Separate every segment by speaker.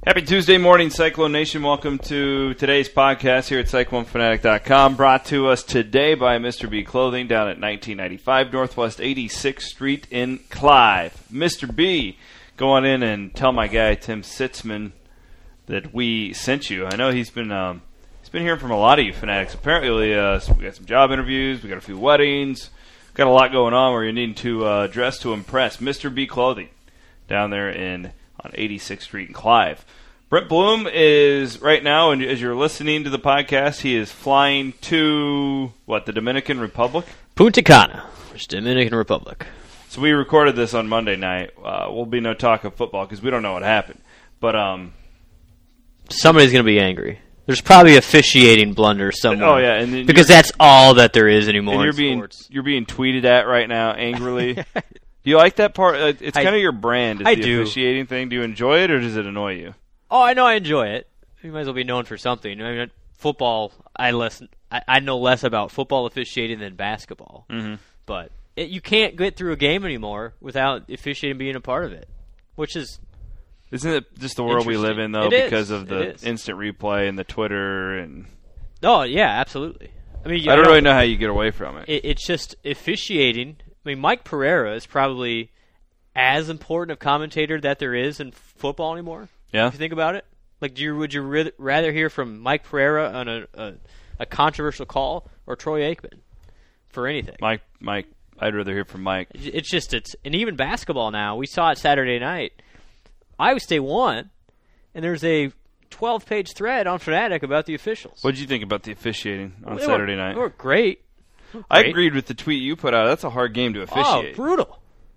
Speaker 1: Happy Tuesday morning, Cyclone Nation. Welcome to today's podcast here at CycloneFanatic.com, brought to us today by Mr. B Clothing down at 1995 Northwest 86th Street in Clive. Mr. B, go on in and tell my guy Tim Sitzman that we sent you. I know he's been hearing from a lot of you fanatics. Apparently, we got some job interviews, we got a few weddings, got a lot going on where you're needing to dress to impress. Mr. B Clothing down there on 86th Street in Clive. Brent Bloom is right now, and as you're listening to the podcast, he is flying to, the Dominican Republic?
Speaker 2: Punta Cana, which is Dominican Republic.
Speaker 1: So we recorded this on Monday night. Will be no talk of football because we don't know what happened. But
Speaker 2: somebody's going to be angry. There's probably officiating blunder somewhere.
Speaker 1: Oh, yeah. And
Speaker 2: because that's all that there is anymore
Speaker 1: and
Speaker 2: in sports.
Speaker 1: You're being tweeted at right now angrily. Do you like that part? It's kind of your brand. Is the officiating thing. Do you enjoy it, or does it annoy you?
Speaker 2: Oh, I know I enjoy it. You might as well be known for something. I mean, football, I know less about football officiating than basketball.
Speaker 1: Mm-hmm.
Speaker 2: But you can't get through a game anymore without officiating being a part of it, which is...
Speaker 1: Isn't it just the world we live in, though, because of the instant replay and the Twitter? And
Speaker 2: Oh, yeah, absolutely. I mean,
Speaker 1: I don't really know how you get away from it.
Speaker 2: It's just officiating. I mean, Mike Pereira is probably as important of commentator that there is in football anymore.
Speaker 1: Yeah.
Speaker 2: If you think about it. Like, would you rather hear from Mike Pereira on a controversial call or Troy Aikman for anything?
Speaker 1: Mike, I'd rather hear from Mike.
Speaker 2: And even basketball now. We saw it Saturday night. Iowa State won, and there's a 12-page thread on Fanatic about the officials.
Speaker 1: What did you think about the officiating on Saturday night?
Speaker 2: They were great.
Speaker 1: I agreed with the tweet you put out. That's a hard game to officiate.
Speaker 2: Oh, brutal.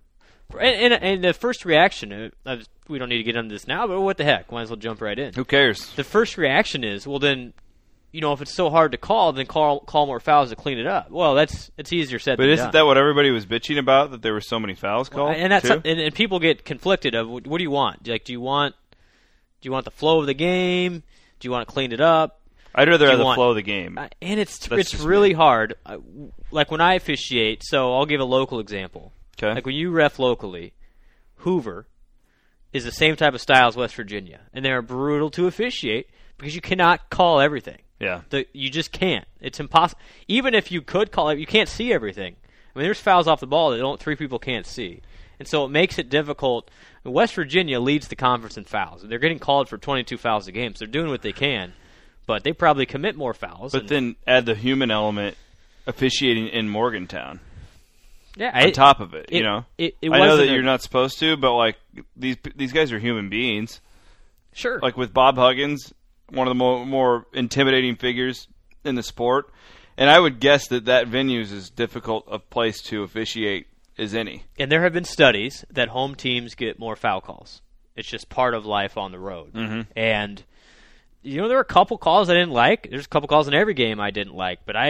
Speaker 2: And the first reaction, we don't need to get into this now, but what the heck? Might as well jump right in.
Speaker 1: Who cares?
Speaker 2: The first reaction is, well, then, if it's so hard to call, then call more fouls to clean it up. Well, it's easier said than done.
Speaker 1: But isn't that what everybody was bitching about, that there were so many fouls called?
Speaker 2: And that's and people get conflicted of, what do you want? Like, do you want the flow of the game? Do you want to clean it up?
Speaker 1: I'd rather have the flow of the game.
Speaker 2: And it's really hard. Like when I officiate, so I'll give a local example.
Speaker 1: Okay.
Speaker 2: Like when you ref locally, Hoover is the same type of style as West Virginia, and they're brutal to officiate because you cannot call everything.
Speaker 1: Yeah.
Speaker 2: You just can't. It's impossible. Even if you could call it, you can't see everything. I mean, there's fouls off the ball that three people can't see. And so it makes it difficult. West Virginia leads the conference in fouls. They're getting called for 22 fouls a game, so they're doing what they can. But they probably commit more fouls.
Speaker 1: But then add the human element, officiating in Morgantown.
Speaker 2: Yeah,
Speaker 1: on top of it, I know that you're not supposed to, but like these guys are human beings.
Speaker 2: Sure.
Speaker 1: Like with Bob Huggins, one of the more intimidating figures in the sport, and I would guess that venue is as difficult a place to officiate as any.
Speaker 2: And there have been studies that home teams get more foul calls. It's just part of life on the road.
Speaker 1: Mm-hmm.
Speaker 2: And there were a couple calls I didn't like. There's a couple calls in every game I didn't like, but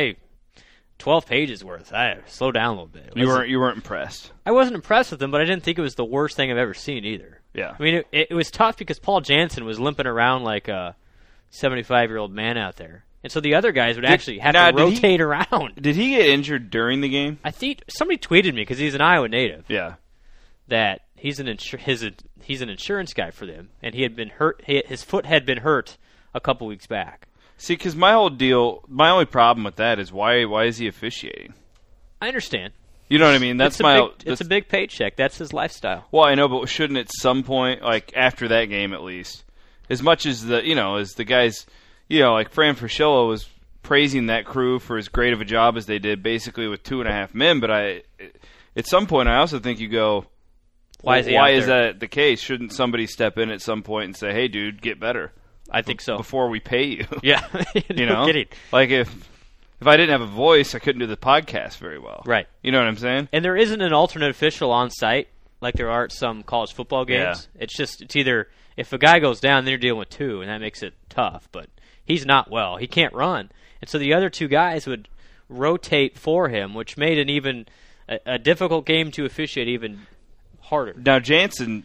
Speaker 2: 12 pages worth. I slow down a little bit.
Speaker 1: You weren't impressed.
Speaker 2: I wasn't impressed with them, but I didn't think it was the worst thing I've ever seen either.
Speaker 1: Yeah.
Speaker 2: I mean, it was tough because Paul Jansen was limping around like a 75-year-old man out there. And so the other guys would actually have to rotate around.
Speaker 1: Did he get injured during the game?
Speaker 2: I think somebody tweeted me because he's an Iowa native.
Speaker 1: Yeah.
Speaker 2: That he's an insurance guy for them, and he had been hurt. His foot had been hurt a couple weeks back.
Speaker 1: See, because my only problem with that is why is he officiating?
Speaker 2: I understand.
Speaker 1: You know what I mean? It's
Speaker 2: a big paycheck. That's his lifestyle.
Speaker 1: Well, I know, but shouldn't at some point, like after that game at least, as much as as the guys, like Fran Fraschilla was praising that crew for as great of a job as they did, basically with 2.5 men. But at some point, I also think you go, why is that the case? Shouldn't somebody step in at some point and say, "Hey, dude, get better"?
Speaker 2: I think so.
Speaker 1: Before we pay you.
Speaker 2: Yeah. No kidding.
Speaker 1: Like if I didn't have a voice, I couldn't do the podcast very well.
Speaker 2: Right.
Speaker 1: You know what I'm saying?
Speaker 2: And there isn't an alternate official on site like there are at some college football games.
Speaker 1: Yeah.
Speaker 2: It's either if a guy goes down, then you're dealing with two, and that makes it tough. But he's not well. He can't run. And so the other two guys would rotate for him, which made an even a difficult game to officiate even harder.
Speaker 1: Now, Jansen,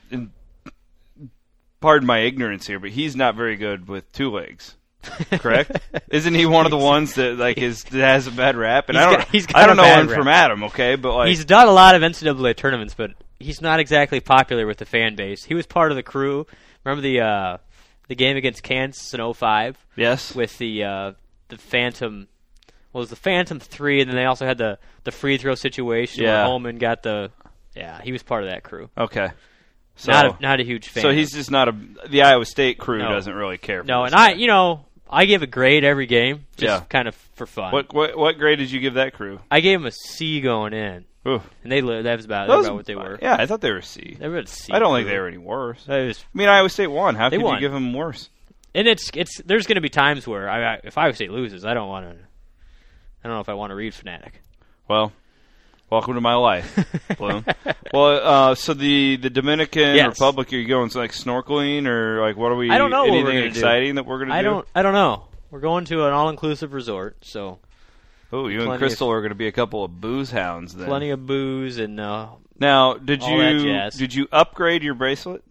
Speaker 1: pardon my ignorance here, but he's not very good with two legs. Correct? Isn't he one of the ones that that has a bad rap? And I don't know him from Adam, okay? But
Speaker 2: he's done a lot of NCAA tournaments, but he's not exactly popular with the fan base. He was part of the crew. Remember the game against Kansas in 05.
Speaker 1: Yes.
Speaker 2: With the Phantom. Well, it was the Phantom 3, and then they also had the free throw situation where Holman got the. Yeah, he was part of that crew.
Speaker 1: Okay. So
Speaker 2: not a huge fan.
Speaker 1: So he's just not the Iowa State crew doesn't really care.
Speaker 2: No,
Speaker 1: and
Speaker 2: I give a grade every game, just kind of for fun.
Speaker 1: What grade did you give that crew?
Speaker 2: I gave them a C going in.
Speaker 1: Oof.
Speaker 2: And that was about what they were.
Speaker 1: Yeah, I thought they were C.
Speaker 2: They were a C.
Speaker 1: I don't think they were any worse.
Speaker 2: I
Speaker 1: mean, Iowa State won. How could
Speaker 2: won.
Speaker 1: you give them worse?
Speaker 2: And there's going to be times where if Iowa State loses, I don't know if I want to read Fanatic.
Speaker 1: Well, welcome to my life, Bloom. Well, so the Dominican Republic, are you going like snorkeling or like what are we?
Speaker 2: I don't know.
Speaker 1: Anything
Speaker 2: what we're
Speaker 1: exciting that we're going to do?
Speaker 2: I don't know. We're going to an all-inclusive resort, so.
Speaker 1: Oh, you and Crystal are going to be a couple of booze hounds then.
Speaker 2: Plenty of booze and.
Speaker 1: Now, did you upgrade your bracelet?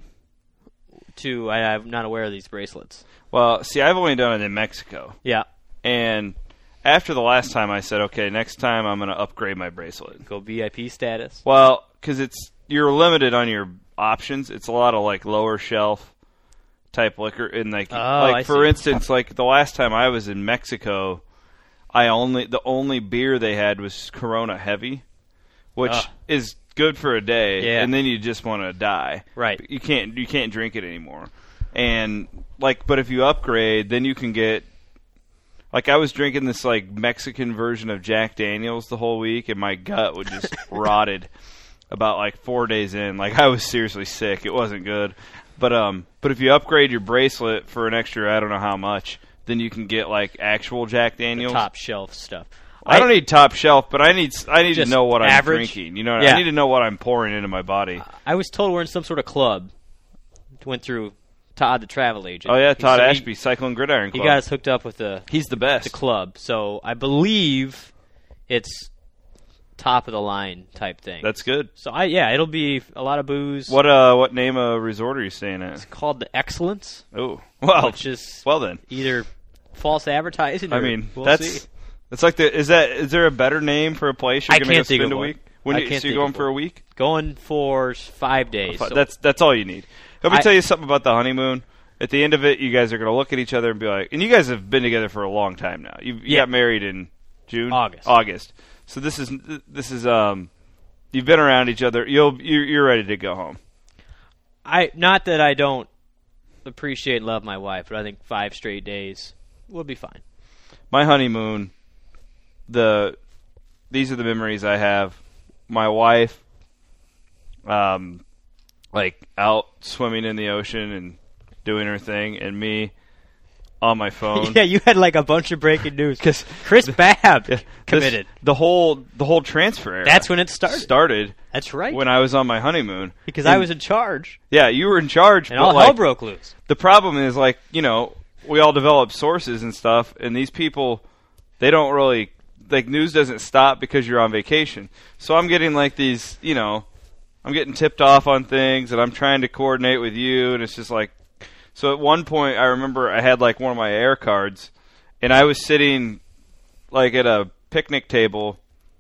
Speaker 2: I'm not aware of these bracelets.
Speaker 1: Well, see, I've only done it in Mexico.
Speaker 2: Yeah.
Speaker 1: And after the last time, I said, okay, next time I'm going to upgrade my bracelet.
Speaker 2: Go VIP status.
Speaker 1: Well, because you're limited on your options. It's a lot of like lower shelf type liquor, and for instance, like the last time I was in Mexico, the only beer they had was Corona Heavy, which is good for a day, and then you just want to die.
Speaker 2: Right.
Speaker 1: You can't drink it anymore. And but if you upgrade, then you can get. Like, I was drinking this, like, Mexican version of Jack Daniels the whole week, and my gut would just rotted about, like, 4 days in. Like, I was seriously sick. It wasn't good. But if you upgrade your bracelet for an extra, I don't know how much, then you can get, like, actual Jack Daniels.
Speaker 2: The top shelf stuff.
Speaker 1: I don't need top shelf, but I need to know what I'm
Speaker 2: average.
Speaker 1: drinking. You know, I need to know what I'm pouring into my body.
Speaker 2: I was told we're in some sort of club. Went through Todd, the travel agent.
Speaker 1: Oh, yeah, Todd Ashby, Cyclone Gridiron Club.
Speaker 2: He got us hooked up with
Speaker 1: He's the best.
Speaker 2: The club. So I believe it's top of the line type thing.
Speaker 1: That's good.
Speaker 2: So it'll be a lot of booze.
Speaker 1: What name of resort are you staying at?
Speaker 2: It's called the Excellence.
Speaker 1: Oh, well,
Speaker 2: which is
Speaker 1: then
Speaker 2: either false advertising.
Speaker 1: I mean,
Speaker 2: we'll see.
Speaker 1: It's like is there a better name for a place you're going to spend a week? So you're going for a week?
Speaker 2: Going for 5 days. So.
Speaker 1: That's all you need. Let me tell you something about the honeymoon. At the end of it, you guys are going to look at each other and be like, and you guys have been together for a long time now. You got married in June? August. So this is you've been around each other. You're ready to go home.
Speaker 2: Not that I don't appreciate and love my wife, but I think 5 straight days will be fine.
Speaker 1: My honeymoon, these are the memories I have. My wife, like out swimming in the ocean and doing her thing, and me on my phone.
Speaker 2: Yeah, you had like a bunch of breaking news because Chris Babb committed
Speaker 1: the whole transfer era.
Speaker 2: That's when it started.
Speaker 1: That's
Speaker 2: right.
Speaker 1: When I was on my honeymoon,
Speaker 2: because I was in charge.
Speaker 1: Yeah, you were in charge,
Speaker 2: and all hell broke loose.
Speaker 1: The problem is, we all develop sources and stuff, and these people, they don't really news doesn't stop because you're on vacation. So I'm getting these, I'm getting tipped off on things, and I'm trying to coordinate with you, and it's just like. So at one point, I remember I had one of my air cards, and I was sitting at a picnic table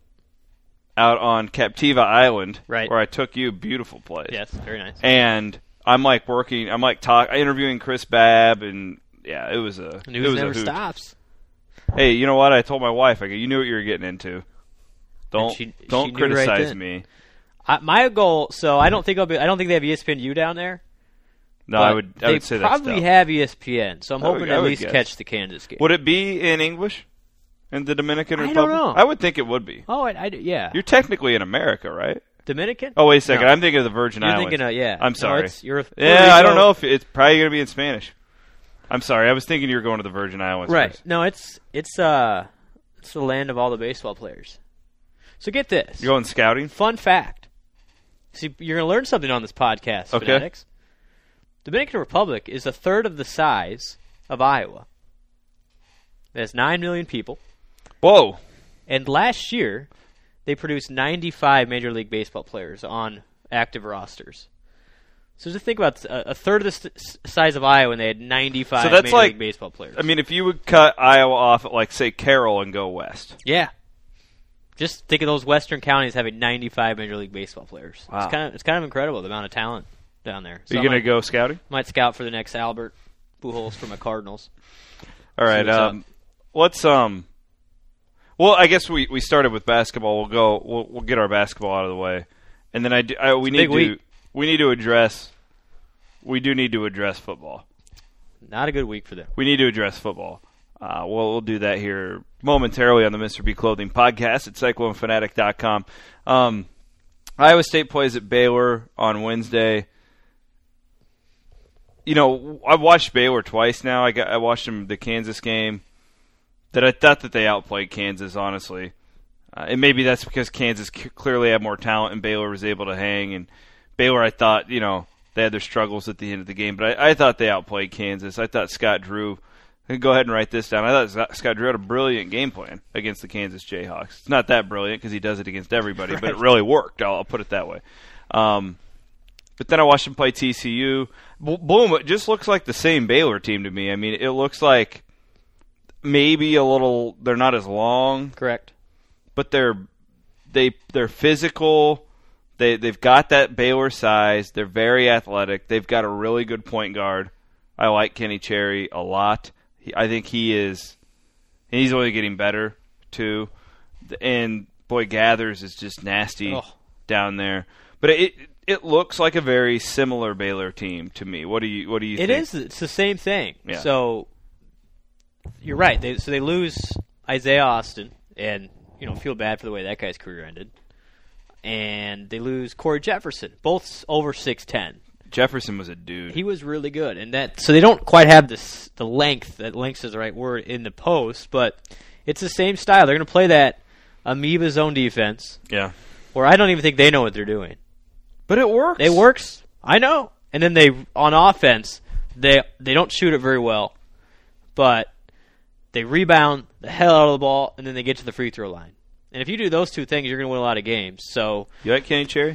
Speaker 1: out on Captiva Island,
Speaker 2: right,
Speaker 1: where I took you. Beautiful place.
Speaker 2: Yes, very nice.
Speaker 1: And I'm working. I'm interviewing Chris Babb, and yeah, it was a.
Speaker 2: News never stops.
Speaker 1: Hey, you know what? I told my wife. I go, you knew what you were getting into. Don't criticize
Speaker 2: right
Speaker 1: me.
Speaker 2: My goal. So I don't think they have ESPNU down there.
Speaker 1: No, I would say that's
Speaker 2: They probably have ESPN, so I'm hoping to at least
Speaker 1: guess.
Speaker 2: catch the Kansas game.
Speaker 1: Would it be in English in the Dominican Republic?
Speaker 2: I don't know.
Speaker 1: I would think it would be.
Speaker 2: Oh, yeah.
Speaker 1: You're technically in America, right?
Speaker 2: Dominican?
Speaker 1: Oh, wait a second.
Speaker 2: No.
Speaker 1: I'm thinking of the Virgin Islands.
Speaker 2: You're thinking of, yeah.
Speaker 1: I'm sorry.
Speaker 2: I
Speaker 1: don't know if it's probably going to be in Spanish. I'm sorry. I was thinking you were going to the Virgin Islands.
Speaker 2: Right.
Speaker 1: First.
Speaker 2: No, it's the land of all the baseball players. So get this.
Speaker 1: You're going scouting?
Speaker 2: Fun fact. See, you're going to learn something on this podcast,
Speaker 1: okay.
Speaker 2: Fanatics. Dominican Republic is a third of the size of Iowa. It has 9 million people.
Speaker 1: Whoa.
Speaker 2: And last year, they produced 95 Major League Baseball players on active rosters. So just think about a third of the size of Iowa, and they had 95 Major League Baseball players.
Speaker 1: I mean, if you would cut Iowa off at, say, Carroll and go west.
Speaker 2: Yeah. Just think of those western counties having 95 Major League Baseball players.
Speaker 1: Wow.
Speaker 2: It's kind of incredible, the amount of talent down there. So
Speaker 1: Are you going to go scouting?
Speaker 2: Might scout for the next Albert Pujols for my Cardinals.
Speaker 1: All right. Let's Well, I guess we started with basketball. We'll get our basketball out of the way, and then we need to address football.
Speaker 2: Not a good week for them.
Speaker 1: We need to address football. We'll do that here momentarily on the Mr. B Clothing podcast at CycloneFanatic.com. Iowa State plays at Baylor on Wednesday. You know, I've watched Baylor twice now. I watched them the Kansas game. That I thought that they outplayed Kansas, honestly. And maybe that's because Kansas clearly had more talent and Baylor was able to hang. And Baylor, I thought, they had their struggles at the end of the game. But I thought they outplayed Kansas. I thought Scott Drew, go ahead and write this down. I thought Scott Drew had a brilliant game plan against the Kansas Jayhawks. It's not that brilliant because he does it against everybody, right. But it really worked. I'll put it that way. But then I watched him play TCU. Boom, it just looks like the same Baylor team to me. I mean, it looks like maybe they're not as long.
Speaker 2: Correct.
Speaker 1: But they're physical. They've got that Baylor size. They're very athletic. They've got a really good point guard. I like Kenny Cherry a lot. I think he's only getting better too. And boy, Gathers is just nasty down there. But it looks like a very similar Baylor team to me. What do you think?
Speaker 2: It is. It's the same thing.
Speaker 1: Yeah.
Speaker 2: So you're right. They lose Isaiah Austin, and feel bad for the way that guy's career ended. And they lose Corey Jefferson, both over 6'10".
Speaker 1: Jefferson was a dude.
Speaker 2: He was really good, and so they don't quite have the length. That length is the right word in the post, but it's the same style. They're going to play that amoeba zone defense.
Speaker 1: Yeah.
Speaker 2: Where I don't even think they know what they're doing.
Speaker 1: But it works.
Speaker 2: It works. I know. And then on offense, they don't shoot it very well, but they rebound the hell out of the ball, and then they get to the free throw line. And if you do those two things, you're going to win a lot of games. So
Speaker 1: you like Kenny Cherry?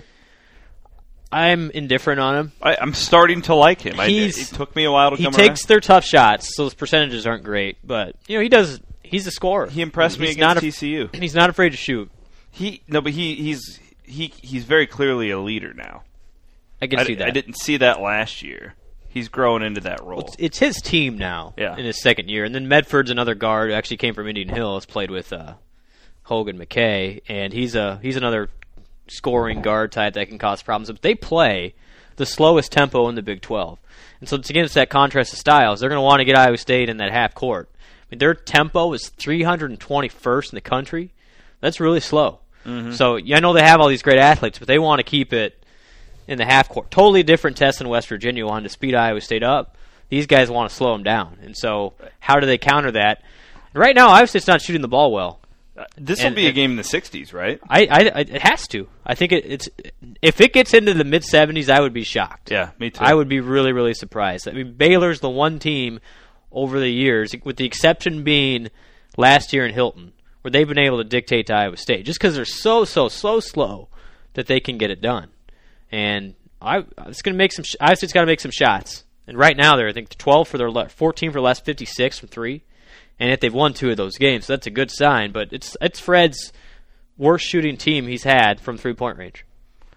Speaker 2: I'm indifferent on him.
Speaker 1: I'm starting to like him. It took me a while to come around.
Speaker 2: He takes their tough shots, so his percentages aren't great. But he does. He's a scorer.
Speaker 1: He impressed me against TCU.
Speaker 2: He's not afraid to shoot.
Speaker 1: But he's very clearly a leader now.
Speaker 2: I can see that.
Speaker 1: I didn't see that last year. He's growing into that role.
Speaker 2: Well, it's his team now in his second year. And then Medford's another guard who actually came from Indian Hill. Has played with Hogan McKay, and he's another scoring guard type that can cause problems. But they play the slowest tempo in the Big 12. And so it's against that contrast of styles. They're going to want to get Iowa State in that half court. I mean, their tempo is 321st in the country. That's really slow. Mm-hmm. So I know they have all these great athletes, but they want to keep it in the half court. Totally different test than West Virginia wanted to speed Iowa State up. These guys want to slow them down. And so how do they counter that? Right now, Iowa State's not shooting the ball well.
Speaker 1: This will be a game in the 60s, right?
Speaker 2: It has to. I think it's if it gets into the mid-70s, I would be shocked.
Speaker 1: Yeah, me too.
Speaker 2: I would be really, really surprised. I mean, Baylor's the one team over the years, with the exception being last year in Hilton, where they've been able to dictate to Iowa State, just because they're so slow that they can get it done. And it's going to make Iowa State's got to make some shots. And right now they're, I think, 14 for their last 56 from three. And if they've won 2 of those games, so that's a good sign. But it's Fred's worst shooting team he's had from 3-point range.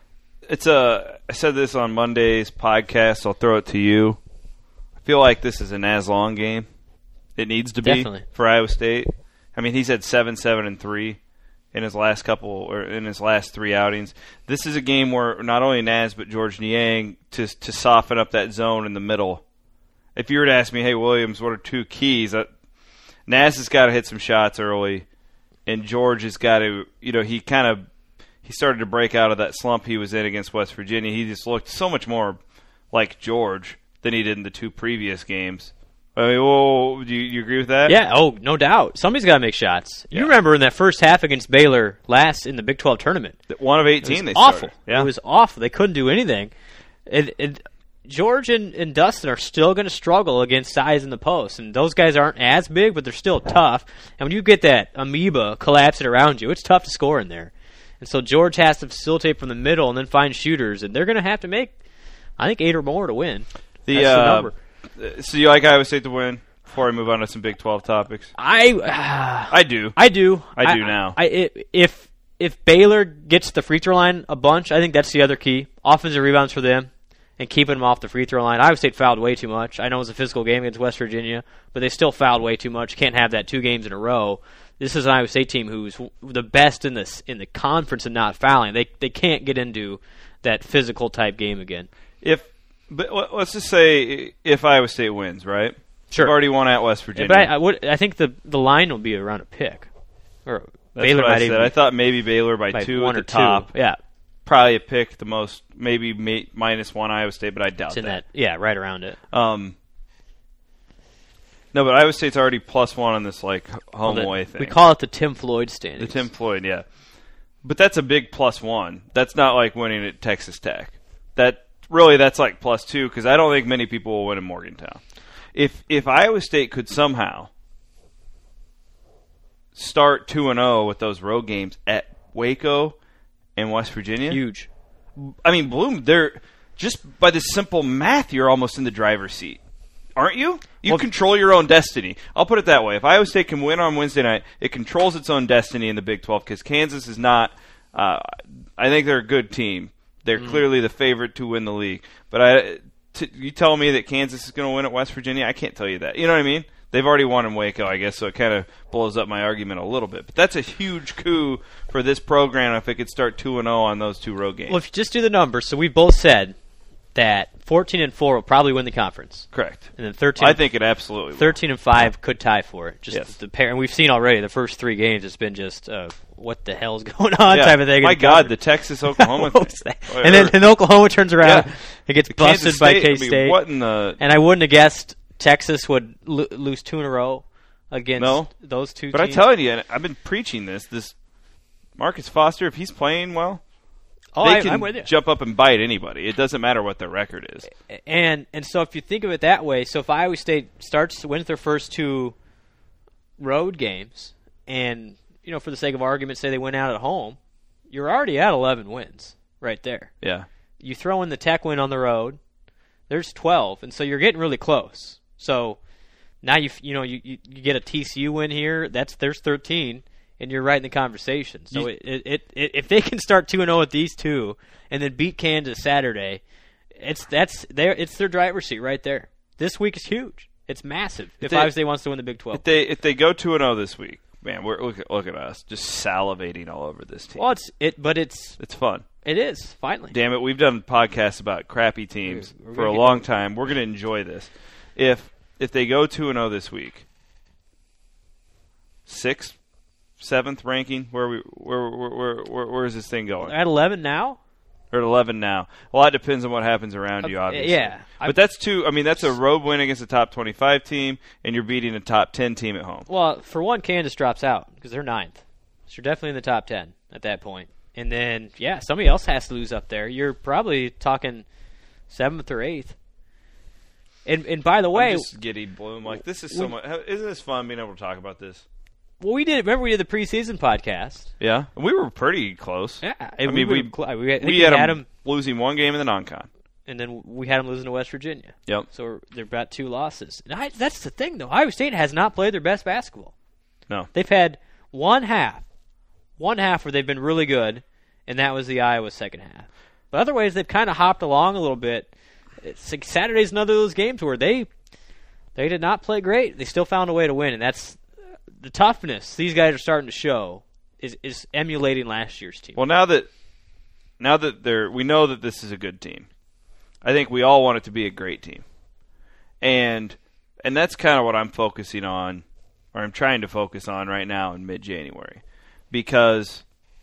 Speaker 1: I said this on Monday's podcast. I'll throw it to you. I feel like this is an as-long game. It needs to be
Speaker 2: Definitely.
Speaker 1: For Iowa State. I mean, he's had 7-7-3 in his last 3 outings. This is a game where not only Naz but George Niang to soften up that zone in the middle. If you were to ask me, hey Williams, what are 2 keys? Naz has got to hit some shots early, and George has got to, he started to break out of that slump he was in against West Virginia. He just looked so much more like George than he did in the 2 previous games. I mean, do you agree with that?
Speaker 2: Yeah, no doubt. Somebody's got to make shots.
Speaker 1: Yeah.
Speaker 2: You remember in that first half against Baylor last in the Big 12 tournament.
Speaker 1: 1 of 18 they
Speaker 2: awful.
Speaker 1: started. Yeah.
Speaker 2: It was awful. They couldn't do anything. George and Dustin are still going to struggle against size in the post, and those guys aren't as big, but they're still tough. And when you get that amoeba collapsing around you, it's tough to score in there. And so George has to facilitate from the middle and then find shooters, and they're going to have to make, I think, 8 or more to win. That's the number.
Speaker 1: So you like Iowa State to win? Before we move on to some Big 12 topics, I do.
Speaker 2: I do
Speaker 1: now.
Speaker 2: If Baylor gets the free throw line a bunch, I think that's the other key. Offensive rebounds for them. and keeping them off the free throw line. Iowa State fouled way too much. I know it was a physical game against West Virginia, but they still fouled way too much. Can't have that 2 games in a row. This is an Iowa State team who's the best in the conference in not fouling. They can't get into that physical type game again.
Speaker 1: But let's just say if Iowa State wins, right?
Speaker 2: Sure.
Speaker 1: They've already won at West Virginia.
Speaker 2: But I think the line will be around a pick. Or
Speaker 1: That's
Speaker 2: Baylor
Speaker 1: what
Speaker 2: might
Speaker 1: I said.
Speaker 2: even
Speaker 1: I thought maybe Baylor by 2
Speaker 2: 1
Speaker 1: at
Speaker 2: or
Speaker 1: the top.
Speaker 2: 2. Yeah.
Speaker 1: Probably a pick, the most, maybe -1 Iowa State, but I doubt
Speaker 2: It's in
Speaker 1: that.
Speaker 2: yeah, right around it.
Speaker 1: No, but Iowa State's already +1 on this home away thing.
Speaker 2: We call it the Tim Floyd standings.
Speaker 1: The Tim Floyd, yeah. But that's a big +1. That's not like winning at Texas Tech. That's like +2 because I don't think many people will win in Morgantown. If Iowa State could somehow start 2-0 with those road games at Waco and West Virginia,
Speaker 2: huge.
Speaker 1: I mean, Bloom, they're just by the simple math, you're almost in the driver's seat, aren't you? You control your own destiny. I'll put it that way. If Iowa State can win on Wednesday night, it controls its own destiny in the Big 12 because Kansas is not. I think they're a good team. They're clearly the favorite to win the league. But you tell me that Kansas is going to win at West Virginia, I can't tell you that. You know what I mean? They've already won in Waco, I guess, so it kind of blows up my argument a little bit. But that's a huge coup for this program if it could start 2-0 on those 2 road games.
Speaker 2: Well, if you just do the numbers, so we both said that 14-4 will probably win the conference.
Speaker 1: Correct.
Speaker 2: And then 13.
Speaker 1: I think it absolutely will.
Speaker 2: 13-5 could tie for it. Just
Speaker 1: yes.
Speaker 2: the pair, and we've seen already the first 3 games. It's been just what the hell's going on type of thing.
Speaker 1: My God, the Texas-Oklahoma thing.
Speaker 2: And then Oklahoma turns around and gets busted by K-State.
Speaker 1: I mean, what in the?
Speaker 2: And I wouldn't have guessed Texas would lose 2 in a row against those 2
Speaker 1: but
Speaker 2: teams.
Speaker 1: I'm telling you, and I've been preaching this Marcus Foster, if he's playing well, they can
Speaker 2: I'm with you.
Speaker 1: jump up and bite anybody. It doesn't matter what their record is.
Speaker 2: And so if you think of it that way, so if Iowa State wins their first 2 road games, and for the sake of argument, say they win out at home, you're already at 11 wins right there.
Speaker 1: Yeah.
Speaker 2: You throw in the Tech win on the road, there's 12, and so you're getting really close. So now you get a TCU win here, there's 13. And you're right in the conversation. So if they can start 2-0 with these 2, and then beat Kansas Saturday, it's their driver's seat right there. This week is huge. It's massive. If Iowa State wants to win the Big 12,
Speaker 1: if they go 2-0 this week, man, look at us just salivating all over this team.
Speaker 2: Well, it's
Speaker 1: fun.
Speaker 2: It is finally.
Speaker 1: Damn it, we've done podcasts about crappy teams for a long time. We're going to enjoy this. If they go 2-0 this week, 6th, 7th ranking. Where is this thing going?
Speaker 2: At 11 now.
Speaker 1: Or at 11 now. Well, that depends on what happens around you, obviously.
Speaker 2: Yeah,
Speaker 1: but that's 2. I mean, that's a road win against a top 25 team, and you're beating a top 10 team at home.
Speaker 2: Well, for one, Kansas drops out because they're 9th, so you're definitely in the top 10 at that point. And then, somebody else has to lose up there. You're probably talking 7th or 8th. And by the way,
Speaker 1: I'm just giddy, Bloom. Like, this is so much. Isn't this fun being able to talk about this?
Speaker 2: Well, we did the preseason podcast.
Speaker 1: Yeah, we were pretty close.
Speaker 2: Yeah,
Speaker 1: I mean, we had them losing 1 game in the non-con,
Speaker 2: and then we had them losing to West Virginia.
Speaker 1: Yep.
Speaker 2: So they're about 2 losses. And that's the thing, though. Iowa State has not played their best basketball.
Speaker 1: No,
Speaker 2: they've had one half where they've been really good, and that was the Iowa second half. But otherwise, they've kind of hopped along a little bit. It's like Saturday's another of those games where they did not play great. They still found a way to win, and that's. The toughness these guys are starting to show is emulating last year's team.
Speaker 1: Well, now that we know that this is a good team, I think we all want it to be a great team, and that's kind of what I'm focusing on, or I'm trying to focus on right now in mid-January, because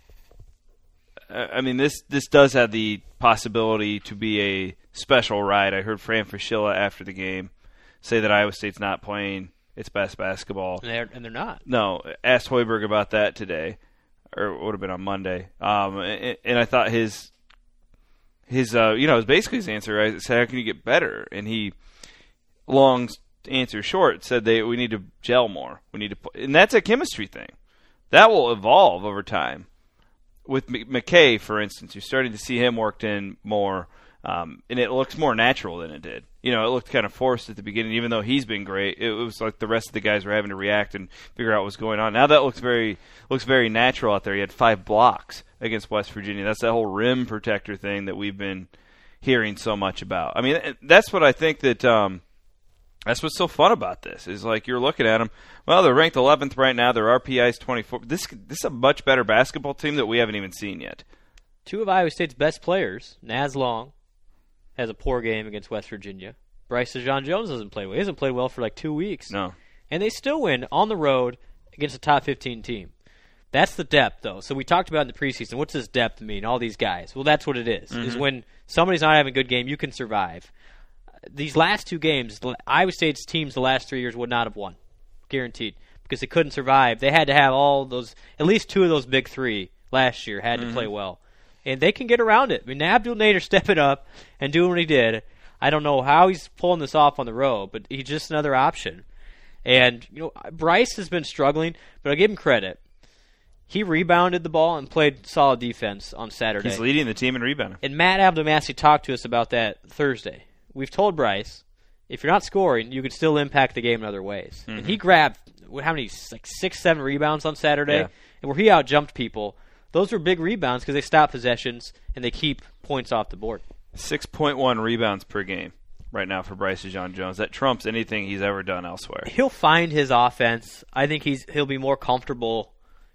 Speaker 1: I mean this does have the possibility to be a special ride. I heard Fran Fraschilla after the game say that Iowa State's not playing its best basketball.
Speaker 2: And they're not.
Speaker 1: No, asked Hoiberg about that today, or it would have been on Monday. And I thought his basically his answer. I said, how can you get better? And he, long answer short, said we need to gel more. We need to play. And that's a chemistry thing. That will evolve over time. With McKay, for instance, you're starting to see him worked in more, and it looks more natural than it did. It looked kind of forced at the beginning, even though he's been great. It was like the rest of the guys were having to react and figure out what's going on. Now that looks very natural out there. He had 5 blocks against West Virginia. That's that whole rim protector thing that we've been hearing so much about. I mean, that's what I think that that's what's so fun about this is like you're looking at them. Well, they're ranked 11th right now. Their RPI is 24. This is a much better basketball team that we haven't even seen yet.
Speaker 2: Two of Iowa State's best players, Naz Long, has a poor game against West Virginia. Bryce DeJean-Jones doesn't play well. He hasn't played well for like 2 weeks.
Speaker 1: No.
Speaker 2: And they still win on the road against a top 15 team. That's the depth, though. So we talked about in the preseason, what's this depth mean, all these guys? Well, that's what it is, is when somebody's not having a good game, you can survive. These last two games, Iowa State's teams the last 3 years would not have won, guaranteed, because they couldn't survive. They had to have all those, at least two of those big three last year had to play well. And they can get around it. I mean, Abdul Nader stepping up and doing what he did. I don't know how he's pulling this off on the road, but he's just another option. And, Bryce has been struggling, but I give him credit. He rebounded the ball and played solid defense on Saturday.
Speaker 1: He's leading the team in rebounding.
Speaker 2: And Matt Abdelmassih talked to us about that Thursday. We've told Bryce, if you're not scoring, you can still impact the game in other ways. And he grabbed, how many, like 6-7 rebounds on Saturday?
Speaker 1: Yeah.
Speaker 2: And where he out-jumped people, those were big rebounds because they stop possessions and they keep points off the board.
Speaker 1: 6.1 rebounds per game right now for Bryce DeJean-Jones. That trumps anything he's ever done elsewhere.
Speaker 2: He'll find his offense. I think he'll be more comfortable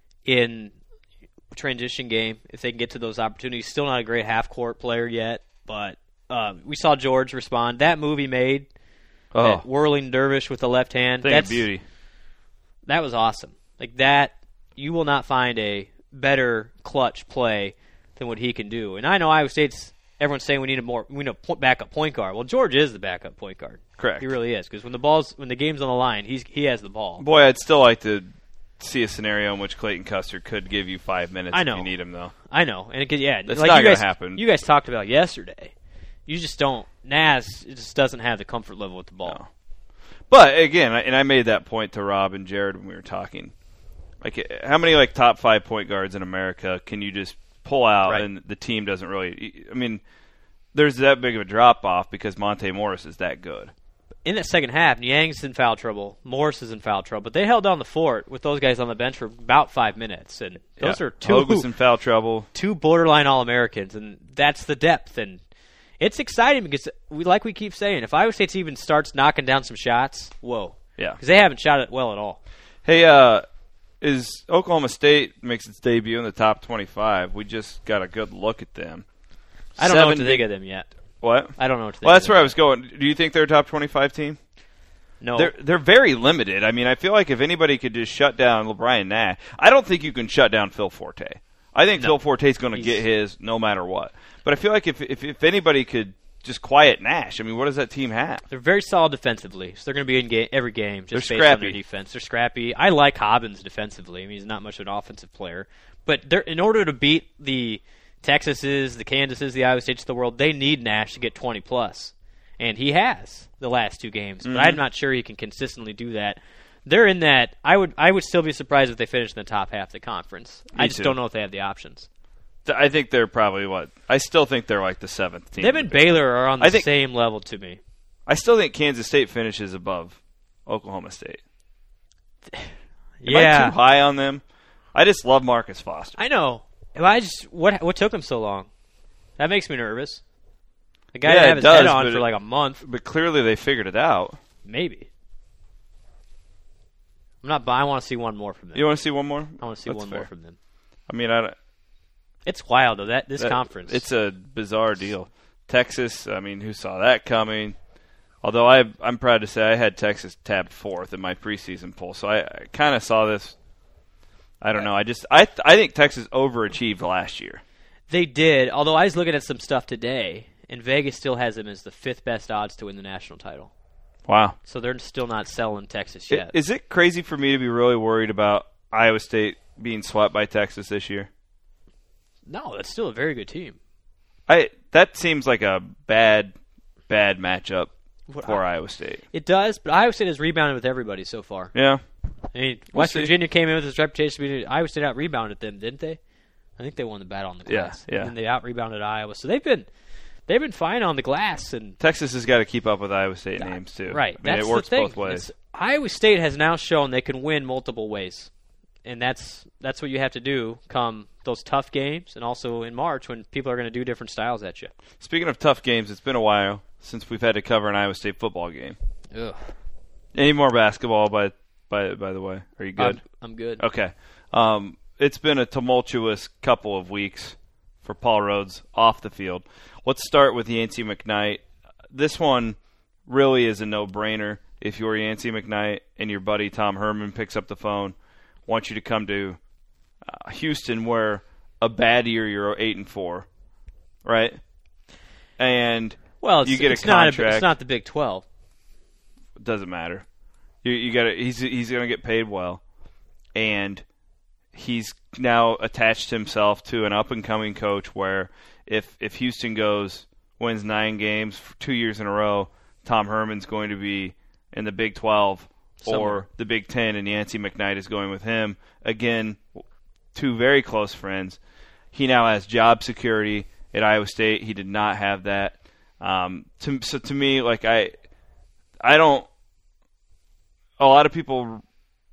Speaker 2: in transition game if they can get to those opportunities. Still not a great half-court player yet, but we saw George respond. That move he made, that whirling dervish with the left hand,
Speaker 1: that's beauty.
Speaker 2: That was awesome. Like that, you will not find a better clutch play than what he can do. And I know Iowa State's, everyone's saying we need a backup point guard. Well, George is the backup point guard.
Speaker 1: Correct.
Speaker 2: He really is, because when the game's on the line, he has the ball.
Speaker 1: Boy, I'd still like to see a scenario in which Clayton Custer could give you 5 minutes
Speaker 2: if
Speaker 1: you need him, though.
Speaker 2: I know. And
Speaker 1: that's like not going to happen.
Speaker 2: You guys talked about yesterday. You just don't. Naz just doesn't have the comfort level with the ball.
Speaker 1: No. But, again, and I made that point to Rob and Jared when we were talking. Like, how many top 5 point guards in America can you just pull out and the team doesn't really? I mean, there's that big of a drop off because Monte Morris is that good.
Speaker 2: In that second half, Niang's in foul trouble, Morris is in foul trouble, but they held down the fort with those guys on the bench for about 5 minutes, and those are
Speaker 1: Hogue was in foul trouble,
Speaker 2: two borderline All-Americans, and that's the depth. And it's exciting because, like we keep saying, if Iowa State even starts knocking down some shots, whoa, because they haven't shot it well at all.
Speaker 1: Hey, is Oklahoma State makes its debut in the top 25? We just got a good look at them.
Speaker 2: I don't know what to think of them yet.
Speaker 1: What?
Speaker 2: I don't know what to think.
Speaker 1: Well, that's where I was going. Do you think they're a top 25 team?
Speaker 2: No.
Speaker 1: They're very limited. I mean, I feel like if anybody could just shut down LeBron Nash, I don't think you can shut down Phil Forte. I think Phil Forte's going to get his no matter what. But I feel like if anybody could just quiet Nash, I mean, what does that team have?
Speaker 2: They're very solid defensively, so they're going to be in every game just
Speaker 1: they're
Speaker 2: based
Speaker 1: scrappy.
Speaker 2: on their defense. They're scrappy. I like Hobbins defensively. I mean, he's not much of an offensive player. But in order to beat the Texases, the Kansases, the Iowa States of the world, they need Nash to get 20+. And he has the last 2 games. But I'm not sure he can consistently do that. They're in that. I would still be surprised if they finished in the top half of the conference. I just don't know if they have the options.
Speaker 1: I think they're probably I still think they're like the 7th team.
Speaker 2: Them and Baylor are on the same level to me.
Speaker 1: I still think Kansas State finishes above Oklahoma State. Am I too high on them? I just love Marcus Foster.
Speaker 2: I know. What took him so long? That makes me nervous. The guy didn't have his head on for like a month.
Speaker 1: But clearly they figured it out.
Speaker 2: Maybe. I want to see one more from them.
Speaker 1: You want to see one more?
Speaker 2: I want to see one more from them.
Speaker 1: I mean,
Speaker 2: it's wild, though, this conference.
Speaker 1: It's a bizarre deal. Texas, I mean, who saw that coming? Although I'm proud to say I had Texas tabbed 4th in my preseason poll, so I kind of saw this. I don't know. I think Texas overachieved last year.
Speaker 2: They did, although I was looking at some stuff today, and Vegas still has them as the 5th best odds to win the national title.
Speaker 1: Wow.
Speaker 2: So they're still not selling Texas yet.
Speaker 1: Is it crazy for me to be really worried about Iowa State being swept by Texas this year?
Speaker 2: No, that's still a very good team.
Speaker 1: That seems like a bad matchup for Iowa State.
Speaker 2: It does, but Iowa State has rebounded with everybody so far.
Speaker 1: Yeah.
Speaker 2: I mean, West Virginia came in with this reputation. Iowa State out-rebounded them, didn't they? I think they won the battle on the glass.
Speaker 1: Yeah.
Speaker 2: And they out-rebounded Iowa. So they've been fine on the glass. And
Speaker 1: Texas has got to keep up with Iowa State names, too.
Speaker 2: Right.
Speaker 1: I mean, it works both ways.
Speaker 2: Iowa State has now shown they can win multiple ways. And that's what you have to do come those tough games, and also in March when people are going to do different styles at you.
Speaker 1: Speaking of tough games, it's been a while since we've had to cover an Iowa State football game.
Speaker 2: Ugh.
Speaker 1: Any more basketball, by the way? Are you good?
Speaker 2: I'm good.
Speaker 1: Okay. It's been a tumultuous couple of weeks for Paul Rhoads off the field. Let's start with Yancey McKnight. This one really is a no-brainer. If you're Yancey McKnight and your buddy Tom Herman picks up the phone, wants you to come to Houston, where a bad year you're 8-4, right? And you get a contract.
Speaker 2: It's not the Big 12.
Speaker 1: It doesn't matter. You got he's going to get paid well, and he's now attached himself to an up-and-coming coach where if Houston wins 9 games for 2 years in a row, Tom Herman's going to be in the Big 12 or the Big 10, and Yancey McKnight is going with him. Again, 2 very close friends. He now has job security at Iowa State. He did not have that. So to me, like I don't. A lot of people,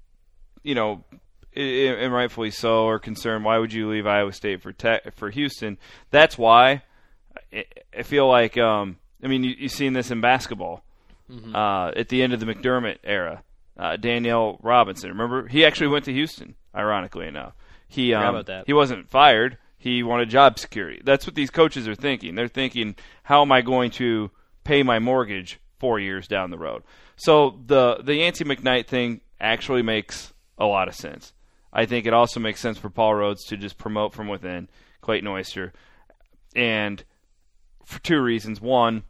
Speaker 1: and rightfully so, are concerned. Why would you leave Iowa State for Houston? That's why I feel like. You've seen this in basketball. Mm-hmm. At the end of the McDermott era, Danielle Robinson. Remember, he actually went to Houston. Ironically enough, he wasn't fired. He wanted job security. That's what these coaches are thinking. They're thinking, how am I going to pay my mortgage 4 years down the road? So the Yancey McKnight thing actually makes a lot of sense. I think it also makes sense for Paul Rhoads to just promote from within Clayton Oyster, and for 2 reasons. One,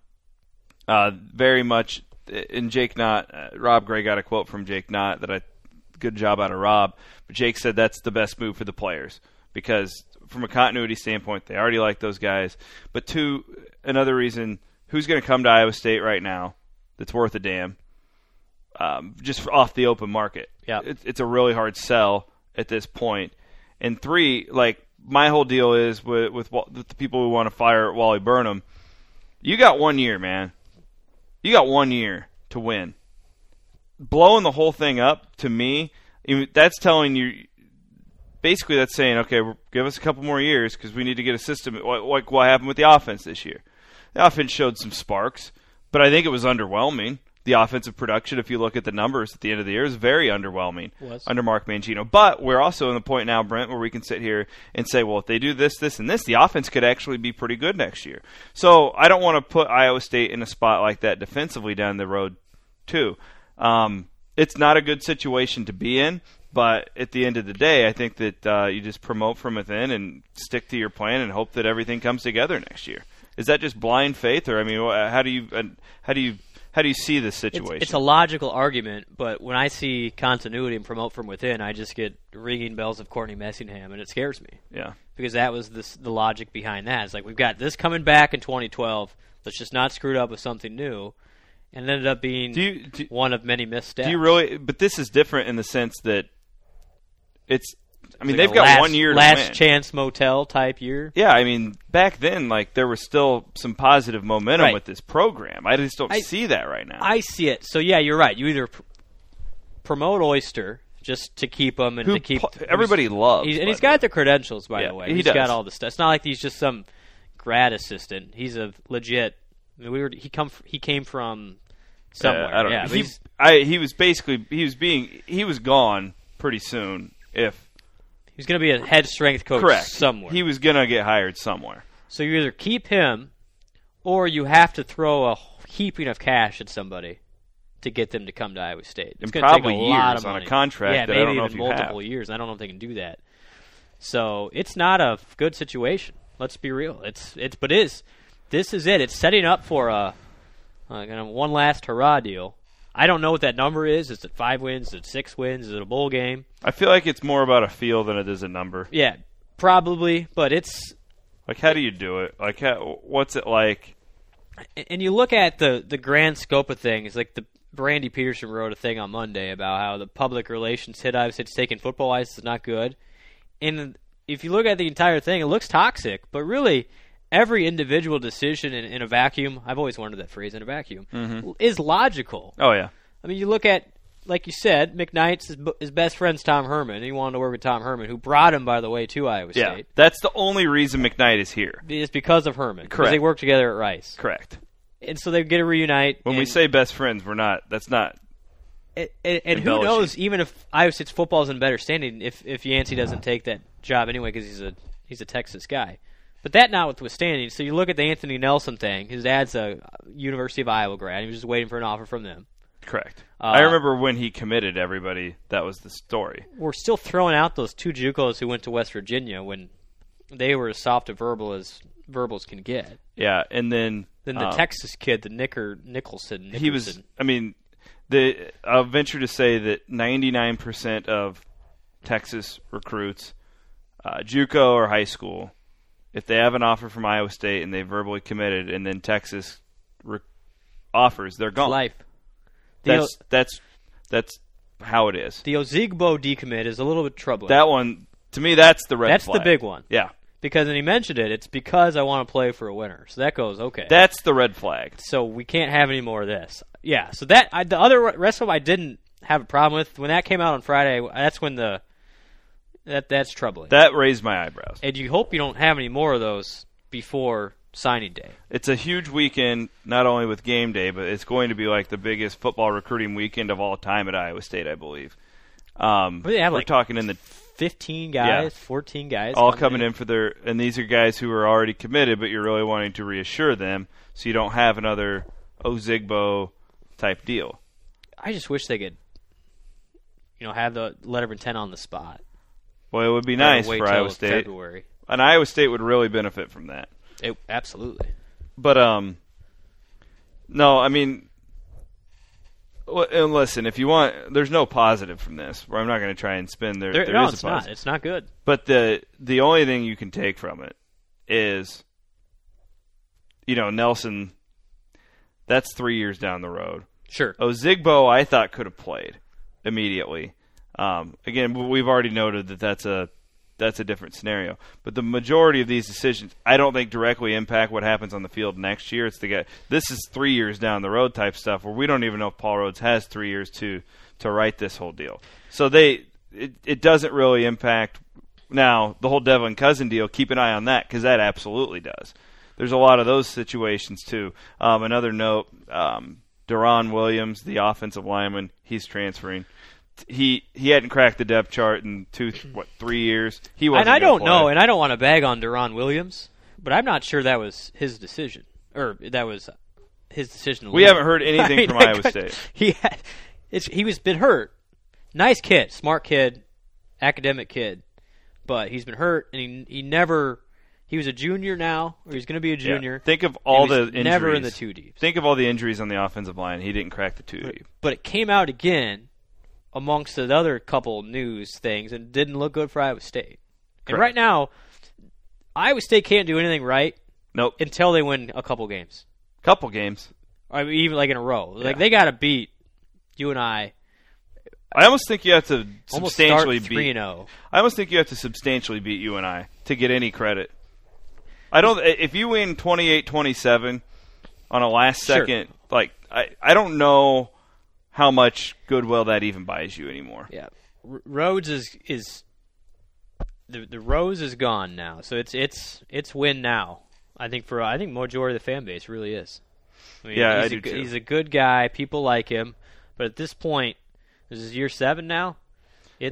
Speaker 1: very much in Jake Knott, Rob Gray got a quote from Jake Knott good job out of Rob, but Jake said that's the best move for the players because from a continuity standpoint, they already like those guys. But 2, another reason, who's going to come to Iowa State right now that's worth a damn? Just off the open market.
Speaker 2: Yeah.
Speaker 1: It's a really hard sell at this point. And 3, like my whole deal is with the people who want to fire Wally Burnham, you got 1 year, man. You got 1 year to win. Blowing the whole thing up, to me, that's telling you, basically that's saying, okay, give us a couple more years because we need to get a system, like what happened with the offense this year. The offense showed some sparks, but I think it was underwhelming. The offensive production, if you look at the numbers at the end of the year, is very underwhelming under Mark Mangino. But we're also in the point now, Brent, where we can sit here and say, well, if they do this, this, and this, the offense could actually be pretty good next year. So I don't want to put Iowa State in a spot like that defensively down the road, too. It's not a good situation to be in, but at the end of the day, I think that you just promote from within and stick to your plan and hope that everything comes together next year. Is that just blind faith, or how do you see this situation?
Speaker 2: It's a logical argument, but when I see continuity and promote from within, I just get ringing bells of Courtney Messingham, and it scares me.
Speaker 1: Yeah,
Speaker 2: because that was the logic behind that. It's like, we've got this coming back in 2012. Let's just not screw it up with something new. And it ended up being one of many missteps.
Speaker 1: Do you really? But this is different in the sense that it's. They've got 1 year to win.
Speaker 2: Last chance motel type year.
Speaker 1: Yeah, back then, there was still some positive momentum with this program. I just don't see that right now.
Speaker 2: I see it. So yeah, you're right. You either promote Oyster just to keep him and to keep
Speaker 1: everybody loves,
Speaker 2: and he's got the credentials, by the way.
Speaker 1: He's
Speaker 2: got all the stuff. It's not like he's just some grad assistant. He's a legit. He came from somewhere.
Speaker 1: I don't know. He was gone pretty soon. If
Speaker 2: he's going to be a head strength coach somewhere,
Speaker 1: he was going to get hired somewhere.
Speaker 2: So you either keep him, or you have to throw a heaping of cash at somebody to get them to come to Iowa State. It's going to take a lot of money
Speaker 1: on a contract.
Speaker 2: Yeah,
Speaker 1: that
Speaker 2: maybe
Speaker 1: I don't know
Speaker 2: even
Speaker 1: if you
Speaker 2: multiple years. I don't know if they can do that. So it's not a good situation. Let's be real. This is it. It's setting up for a one last hurrah deal. I don't know what that number is. Is it 5 wins? Is it 6 wins? Is it a bowl game?
Speaker 1: I feel like it's more about a feel than it is a number.
Speaker 2: Yeah, probably. But it's
Speaker 1: like, how do you do it? Like, what's it like?
Speaker 2: And you look at the grand scope of things. Like Brandy Peterson wrote a thing on Monday about how the public relations hit Iowa State's taking football-wise is not good. And if you look at the entire thing, it looks toxic. But really, every individual decision in a vacuum, I've always wondered that phrase, in a vacuum, is logical.
Speaker 1: Oh, yeah.
Speaker 2: You look at like you said, McKnight's his best friend's Tom Herman. He wanted to work with Tom Herman, who brought him, by the way, to Iowa
Speaker 1: Yeah,
Speaker 2: State.
Speaker 1: that's the only reason McKnight is here.
Speaker 2: It's because of Herman. Because
Speaker 1: Correct.
Speaker 2: they worked together at Rice.
Speaker 1: Correct.
Speaker 2: And so they get to reunite.
Speaker 1: When we say best friends, that's not.
Speaker 2: And who knows, even if Iowa State's football is in better standing, if Yancey doesn't take that job anyway because he's a Texas guy. But that notwithstanding, so you look at the Anthony Nelson thing. His dad's a University of Iowa grad. He was just waiting for an offer from them.
Speaker 1: Correct. I remember when he committed, everybody, that was the story.
Speaker 2: We're still throwing out those two JUCOs who went to West Virginia when they were as soft a verbals can get.
Speaker 1: Yeah, and then
Speaker 2: the Texas kid, the Nicholson.
Speaker 1: He was, I mean, I'll venture to say that 99% of Texas recruits, JUCO or high school, if they have an offer from Iowa State and they verbally committed and then Texas offers, they're gone.
Speaker 2: Life.
Speaker 1: That's how it is.
Speaker 2: The Ozigbo decommit is a little bit troubling.
Speaker 1: That one, to me, that's the red flag.
Speaker 2: That's the big one.
Speaker 1: Yeah.
Speaker 2: Because, and he mentioned it, it's because I want to play for a winner. So that goes, okay.
Speaker 1: That's the red flag.
Speaker 2: So we can't have any more of this. Yeah, so the other rest of them I didn't have a problem with. When that came out on Friday, that's when that's troubling.
Speaker 1: That raised my eyebrows.
Speaker 2: And you hope you don't have any more of those before signing day.
Speaker 1: It's a huge weekend, not only with game day, but it's going to be like the biggest football recruiting weekend of all time at Iowa State, I believe. We're talking in the
Speaker 2: 15 guys, 14 guys.
Speaker 1: All coming in for and these are guys who are already committed, but you're really wanting to reassure them so you don't have another Ozigbo type deal.
Speaker 2: I just wish they could, have the letter of intent on the spot.
Speaker 1: Well, it would be nice for Iowa State.
Speaker 2: February.
Speaker 1: And Iowa State would really benefit from that.
Speaker 2: Absolutely.
Speaker 1: But, no, I mean, and listen, if you want, there's no positive from this. Where I'm not going to try and spin there.
Speaker 2: No,
Speaker 1: is
Speaker 2: it's
Speaker 1: a positive.
Speaker 2: not. It's not good.
Speaker 1: But the only thing you can take from it is, Nelson, that's 3 years down the road.
Speaker 2: Sure.
Speaker 1: Ozigbo, I thought, could have played immediately. Again, we've already noted that that's a different scenario. But the majority of these decisions, I don't think directly impact what happens on the field next year. It's this is 3 years down the road type stuff where we don't even know if Paul Rhodes has 3 years to write this whole deal. So it doesn't really impact. Now, the whole Devlin Cousin deal, keep an eye on that because that absolutely does. There's a lot of those situations too. Another note, Deron Williams, the offensive lineman, he's transferring. He hadn't cracked the depth chart in 3 years. He wasn't.
Speaker 2: And I don't know, and I don't want to bag on Deron Williams, but I'm not sure that was his decision, or that was his decision.
Speaker 1: We haven't heard anything from Iowa State.
Speaker 2: He was been hurt. Nice kid, smart kid, academic kid, but he's been hurt, and he was a junior now, or he's going to be a junior.
Speaker 1: Yeah. Think of all the injuries.
Speaker 2: Never in the 2 deep.
Speaker 1: Think of all the injuries on the offensive line. He didn't crack the 2 deep.
Speaker 2: But it came out again amongst the other couple news things and didn't look good for Iowa State.
Speaker 1: Correct.
Speaker 2: And right now, Iowa State can't do anything right until they win a couple games.
Speaker 1: Couple games.
Speaker 2: I mean, even like in a row.
Speaker 1: Yeah.
Speaker 2: Like they got to beat UNI.
Speaker 1: I almost think you have to substantially beat
Speaker 2: 3-0.
Speaker 1: I almost think you have to substantially beat UNI to get any credit. I don't. If you win 28-27 on a last second, I don't know how much goodwill that even buys you anymore.
Speaker 2: Yeah, Rhodes is the Rose is gone now, so it's win now. I think majority of the fan base really is. I mean,
Speaker 1: I do too.
Speaker 2: He's a good guy. People like him, but at this point, this is year 7 now. He's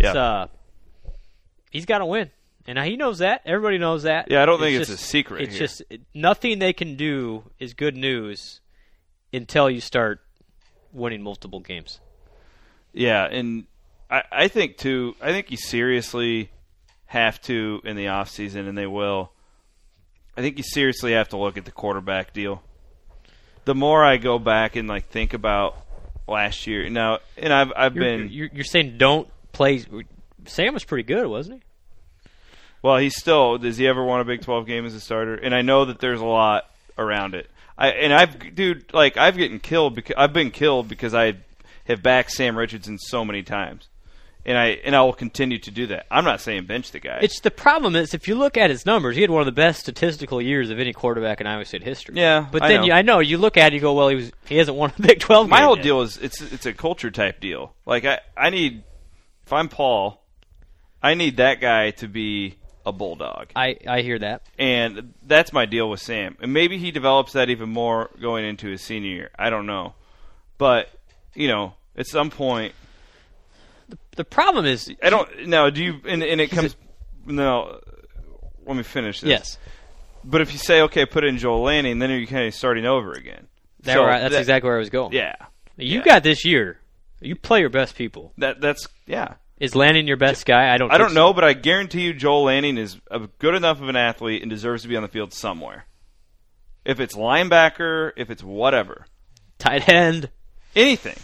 Speaker 2: got to win. And he knows that. Everybody knows that.
Speaker 1: Yeah, I don't think it's a secret.
Speaker 2: It's just nothing they can do is good news until you start winning multiple games.
Speaker 1: Yeah, and I think, too, you seriously have to in the offseason, and they will. I think you seriously have to look at the quarterback deal. The more I go back and think about last year now, and
Speaker 2: you're saying don't play. Sam was pretty good, wasn't he?
Speaker 1: Well, does he ever won a Big 12 game as a starter? And I know that there's a lot around it. I've been killed because I have backed Sam Richardson so many times. And I will continue to do that. I'm not saying bench the guy.
Speaker 2: It's the problem is if you look at his numbers, he had one of the best statistical years of any quarterback in Iowa State history.
Speaker 1: Yeah,
Speaker 2: but then I know you look at it, you go, well, he hasn't won a Big 12 game.
Speaker 1: My whole
Speaker 2: yet.
Speaker 1: deal is it's a culture type deal. Like I need, if I'm Paul, I need that guy to be a bulldog.
Speaker 2: I hear that,
Speaker 1: and that's my deal with Sam. And maybe he develops that even more going into his senior year. I don't know, but at some point.
Speaker 2: The problem is
Speaker 1: I don't now. Do you and it comes no? Let me finish this.
Speaker 2: Yes,
Speaker 1: but if you say okay, put in Joel Lanning, then you're kind of starting over again.
Speaker 2: That's exactly where I was going.
Speaker 1: Yeah,
Speaker 2: you got this year. You play your best people.
Speaker 1: That's yeah.
Speaker 2: Is Lanning your best guy? I don't
Speaker 1: know, but I guarantee you, Joel Lanning is good enough of an athlete and deserves to be on the field somewhere. If it's linebacker, if it's whatever,
Speaker 2: tight end,
Speaker 1: anything.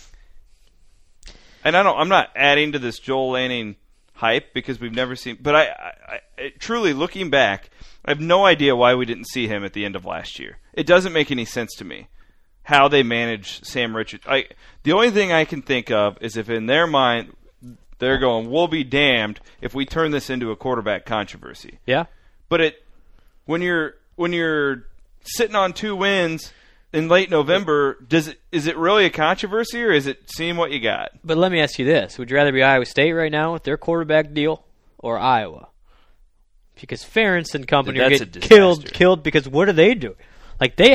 Speaker 1: And I'm not adding to this Joel Lanning hype because we've never seen. But I truly, looking back, I have no idea why we didn't see him at the end of last year. It doesn't make any sense to me how they manage Sam Richards. The only thing I can think of is if in their mind they're going, we'll be damned if we turn this into a quarterback controversy.
Speaker 2: Yeah.
Speaker 1: But when you're sitting on 2 wins in late November, is it really a controversy, or is it seeing what you got?
Speaker 2: But let me ask you this. Would you rather be Iowa State right now with their quarterback deal or Iowa? Because Ferentz and company are getting killed because what are they doing? Like they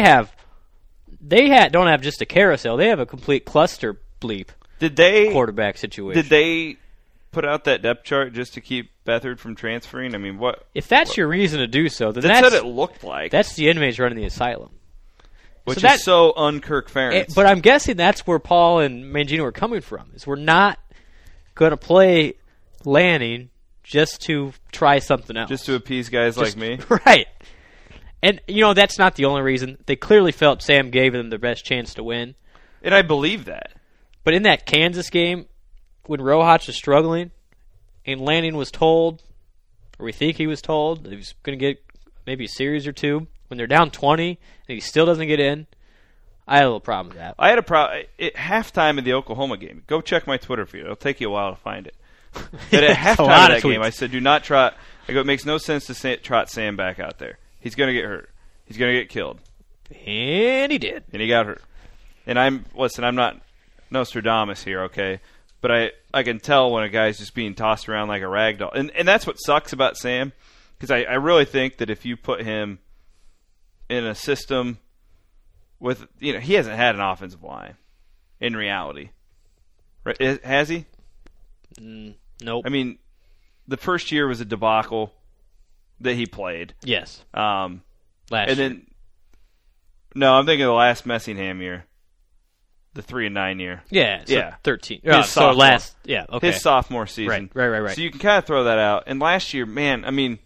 Speaker 2: don't have just a carousel. They have a complete cluster bleep quarterback situation.
Speaker 1: Did they put out that depth chart just to keep Beathard from transferring? I mean, what?
Speaker 2: If that's your reason to do so, then
Speaker 1: that's what it looked like.
Speaker 2: That's the inmates running the asylum.
Speaker 1: Which is so un-Kirk Ferentz.
Speaker 2: But I'm guessing that's where Paul and Mangino are coming from. Is we're not going to play Lanning just to try something else.
Speaker 1: Just to appease guys like me?
Speaker 2: Right. And, that's not the only reason. They clearly felt Sam gave them their best chance to win.
Speaker 1: And I believe that.
Speaker 2: But in that Kansas game, when Rojas was struggling, and Lanning was told, or we think he was told, that he was going to get maybe a series or two, when they're down 20 and he still doesn't get in, I had a little problem with that.
Speaker 1: I had a problem at halftime of the Oklahoma game. Go check my Twitter feed. It'll take you a while to find it. But at halftime of that game, I said, do not trot. I go, it makes no sense to trot Sam back out there. He's going to get hurt. He's going to get killed.
Speaker 2: And he did.
Speaker 1: And he got hurt. And I'm not Nostradamus here, okay? But I can tell when a guy's just being tossed around like a rag doll. And that's what sucks about Sam, because I really think that if you put him in a system with, he hasn't had an offensive line in reality. Right? Has he?
Speaker 2: Nope.
Speaker 1: I mean, the first year was a debacle that he played.
Speaker 2: Yes.
Speaker 1: Last
Speaker 2: year.
Speaker 1: Then, no, I'm thinking of the last Messingham year. The 3-9 year.
Speaker 2: Yeah. So
Speaker 1: yeah.
Speaker 2: 13.
Speaker 1: His sophomore.
Speaker 2: Yeah, okay.
Speaker 1: His sophomore season.
Speaker 2: Right.
Speaker 1: So you can kind of throw that out. And last year, man, I mean,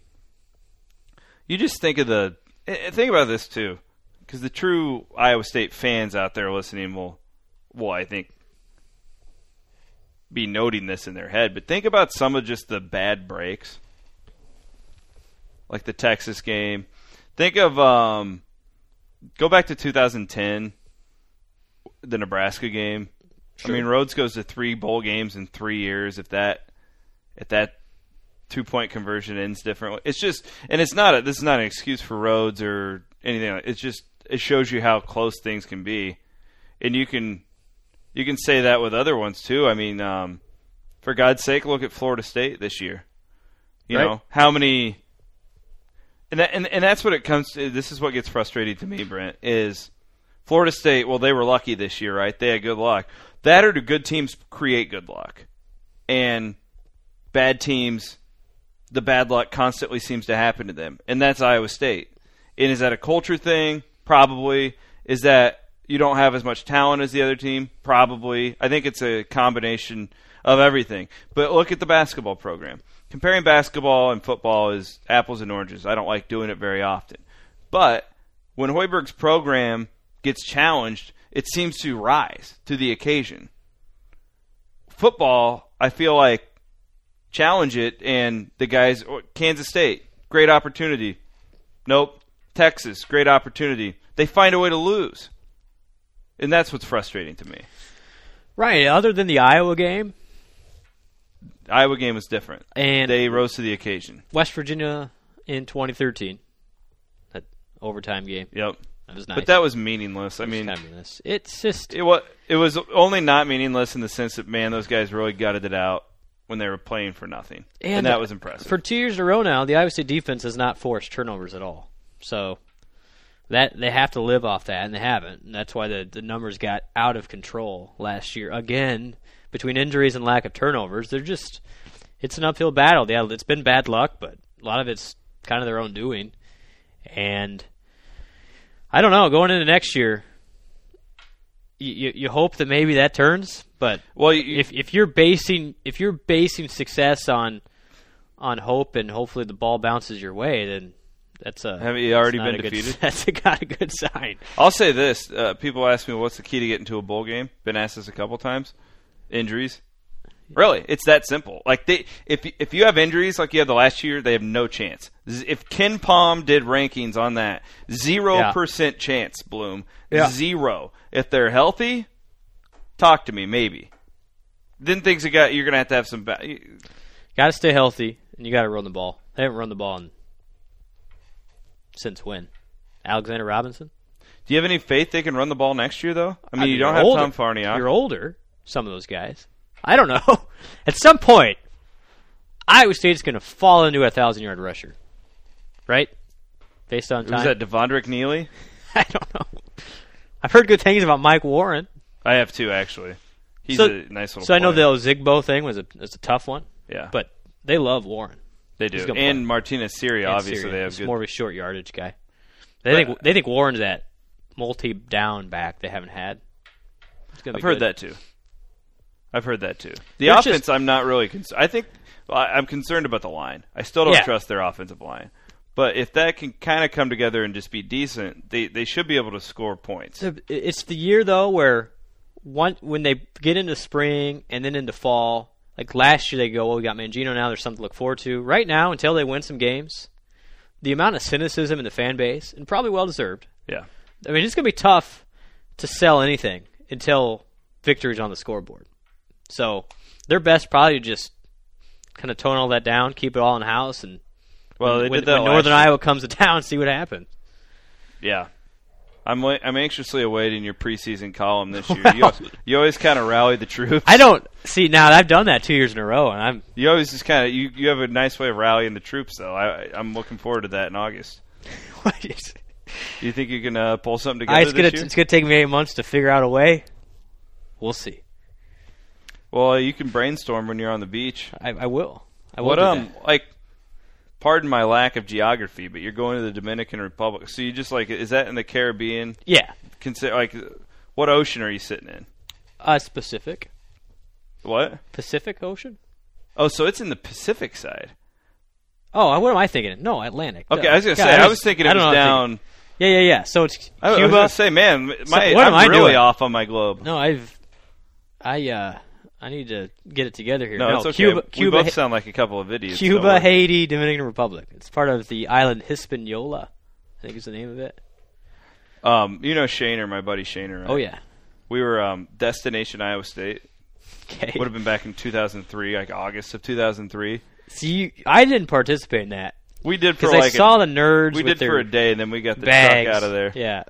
Speaker 1: you just think about this too, because the true Iowa State fans out there listening will I think be noting this in their head. But think about some of just the bad breaks, like the Texas game. Think of go back to 2010, the Nebraska game. Sure. I mean, Rhodes goes to 3 bowl games in 3 years. If that 2-point conversion ends differently, it's just, and this is not an excuse for Rhodes or anything. It's just, it shows you how close things can be, and you can say that with other ones too. I mean, for God's sake, look at Florida State this year. You know how many, and that's what it comes to. This is what gets frustrating to me, Brent, is Florida State. Well, they were lucky this year, right? They had good luck. That or do good teams create good luck, and bad teams, the bad luck constantly seems to happen to them, and that's Iowa State. And is that a culture thing? Probably. Is that you don't have as much talent as the other team? Probably. I think it's a combination of everything. But look at the basketball program. Comparing basketball and football is apples and oranges. I don't like doing it very often. But when Hoiberg's program gets challenged, it seems to rise to the occasion. Football, I feel like, challenge it, and the guys, Kansas State, great opportunity. Nope. Texas, great opportunity. They find a way to lose. And that's what's frustrating to me.
Speaker 2: Right. Other than the Iowa game?
Speaker 1: Iowa game was different.
Speaker 2: And
Speaker 1: they rose to the occasion.
Speaker 2: West Virginia in 2013, that overtime game.
Speaker 1: Yep.
Speaker 2: That was nice.
Speaker 1: But that was meaningless. I mean,
Speaker 2: it's just
Speaker 1: it was only not meaningless in the sense that, man, those guys really gutted it out when they were playing for nothing, and that was impressive.
Speaker 2: For 2 years in a row now, the Iowa State defense has not forced turnovers at all. So that they have to live off that, and they haven't. And that's why the numbers got out of control last year. Again, between injuries and lack of turnovers, it's an uphill battle. Yeah, it's been bad luck, but a lot of it's kind of their own doing. And I don't know, going into next year, you hope that maybe that turns. But if you're basing success on hope and hopefully the ball bounces your way, then
Speaker 1: have you already been defeated?
Speaker 2: That's not a good sign.
Speaker 1: I'll say this: people ask me what's the key to get into a bowl game. Been asked this a couple times. Injuries. Really, it's that simple. Like if you have injuries like you had the last year, they have no chance. If Ken Palm did rankings on that, 0% chance. Bloom, 0. If they're healthy, talk to me maybe. Then things you're gonna have some.
Speaker 2: Got to stay healthy, and you got to run the ball. They haven't run the ball since when? Alexander Robinson?
Speaker 1: Do you have any faith they can run the ball next year, though? I mean, you don't have Tom Farniok.
Speaker 2: You're older, some of those guys. I don't know. At some point, Iowa State's going to fall into a 1,000-yard rusher. Right? Based on time.
Speaker 1: Was that Devondrick Neely?
Speaker 2: I don't know. I've heard good things about Mike Warren.
Speaker 1: I have too, actually. He's a nice little player.
Speaker 2: I know the Ozigbo thing was a tough one.
Speaker 1: Yeah.
Speaker 2: But they love Warren.
Speaker 1: They do. And Martinez Syria, obviously, they have good.
Speaker 2: More of a short yardage guy. They think Warren's that multi-down back they haven't had.
Speaker 1: I've heard that too. The offense, I'm not really concerned. I think I'm concerned about the line. I still don't trust their offensive line. But if that can kind of come together and just be decent, they should be able to score points.
Speaker 2: It's the year, though, where when they get into spring and then into fall, like last year they go, well, we got Mangino now, there's something to look forward to. Right now, until they win some games, the amount of cynicism in the fan base, and probably well-deserved.
Speaker 1: Yeah.
Speaker 2: I mean, it's going to be tough to sell anything until victory's on the scoreboard. So their best probably to just kind of tone all that down, keep it all in house, and when Northern Iowa comes to town, see what happens.
Speaker 1: Yeah. I'm anxiously awaiting your preseason column this year. You always kind of rally the troops.
Speaker 2: I don't see now. I've done that 2 years in a row, and
Speaker 1: you always just kind of you have a nice way of rallying the troops, though. I'm looking forward to that in August. Do you think you can pull something together this year?
Speaker 2: It's gonna take me 8 months to figure out a way. We'll see.
Speaker 1: Well, you can brainstorm when you're on the beach.
Speaker 2: I will.
Speaker 1: Pardon my lack of geography, but you're going to the Dominican Republic. So you just is that in the Caribbean?
Speaker 2: Yeah.
Speaker 1: What ocean are you sitting in?
Speaker 2: Pacific.
Speaker 1: What?
Speaker 2: Pacific Ocean?
Speaker 1: Oh, so it's in the Pacific side.
Speaker 2: Oh, what am I thinking? No, Atlantic.
Speaker 1: Okay, I was going to say, I was thinking it was down.
Speaker 2: Yeah. So it's Cuba.
Speaker 1: I was going to say, man, I'm really off on my globe.
Speaker 2: No, I need to get it together here.
Speaker 1: No, it's okay. Cuba, we both sound like a couple of idiots.
Speaker 2: Cuba, Haiti, Dominican Republic. It's part of the island Hispaniola, I think is the name of it.
Speaker 1: You know Shaner, my buddy Shaner, right?
Speaker 2: Oh, yeah.
Speaker 1: We were Destination Iowa State.
Speaker 2: Okay.
Speaker 1: Would have been back in 2003, like August of 2003.
Speaker 2: See, I didn't participate in that.
Speaker 1: We did for
Speaker 2: I saw the nerds.
Speaker 1: We did for a day, and then we got the
Speaker 2: bags.
Speaker 1: truck out of there.
Speaker 2: Yeah.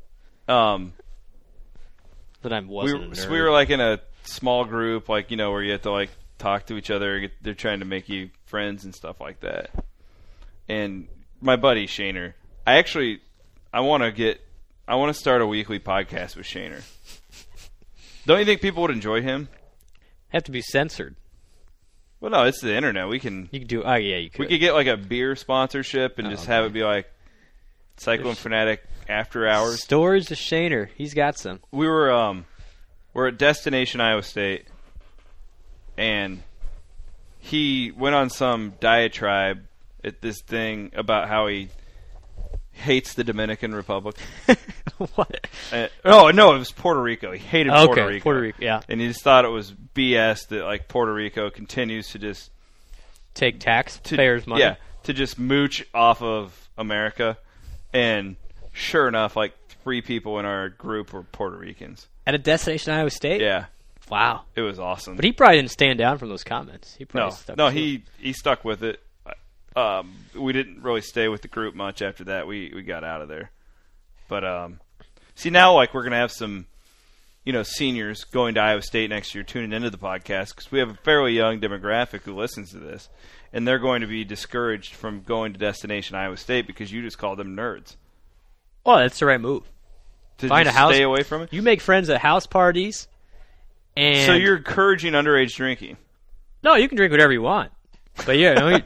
Speaker 2: But I wasn't a nerd.
Speaker 1: So we were in a small group, where you have to talk to each other. They're trying to make you friends and stuff like that. And my buddy Shaner, I want to start a weekly podcast with Shaner. Don't you think people would enjoy him?
Speaker 2: Have to be censored.
Speaker 1: Well, no, it's the internet. You can do. Oh, yeah, you could. We could get a beer sponsorship and just have it be Cyclone Fanatic After Hours.
Speaker 2: Stories of Shaner. He's got some.
Speaker 1: We're at Destination Iowa State, and he went on some diatribe at this thing about how he hates the Dominican Republic.
Speaker 2: What?
Speaker 1: No, it was Puerto Rico. He hated Puerto Rico.
Speaker 2: Puerto Rico, yeah.
Speaker 1: And he just thought it was BS that Puerto Rico continues to just
Speaker 2: take taxpayers' money.
Speaker 1: Yeah, to just mooch off of America. And sure enough, 3 people in our group were Puerto Ricans.
Speaker 2: At a Destination Iowa State?
Speaker 1: Yeah.
Speaker 2: Wow.
Speaker 1: It was awesome.
Speaker 2: But he probably didn't stand down from those comments. He probably stuck to it.
Speaker 1: He stuck with it. We didn't really stay with the group much after that. We got out of there. But see, now like we're gonna have some, seniors going to Iowa State next year tuning into the podcast because we have a fairly young demographic who listens to this, and they're going to be discouraged from going to Destination Iowa State because you just called them nerds.
Speaker 2: Well, that's the right move.
Speaker 1: To
Speaker 2: Find
Speaker 1: just
Speaker 2: a house.
Speaker 1: stay away from it.
Speaker 2: You make friends at house parties. And
Speaker 1: So you're encouraging underage drinking?
Speaker 2: No, you can drink whatever you want. But yeah, no,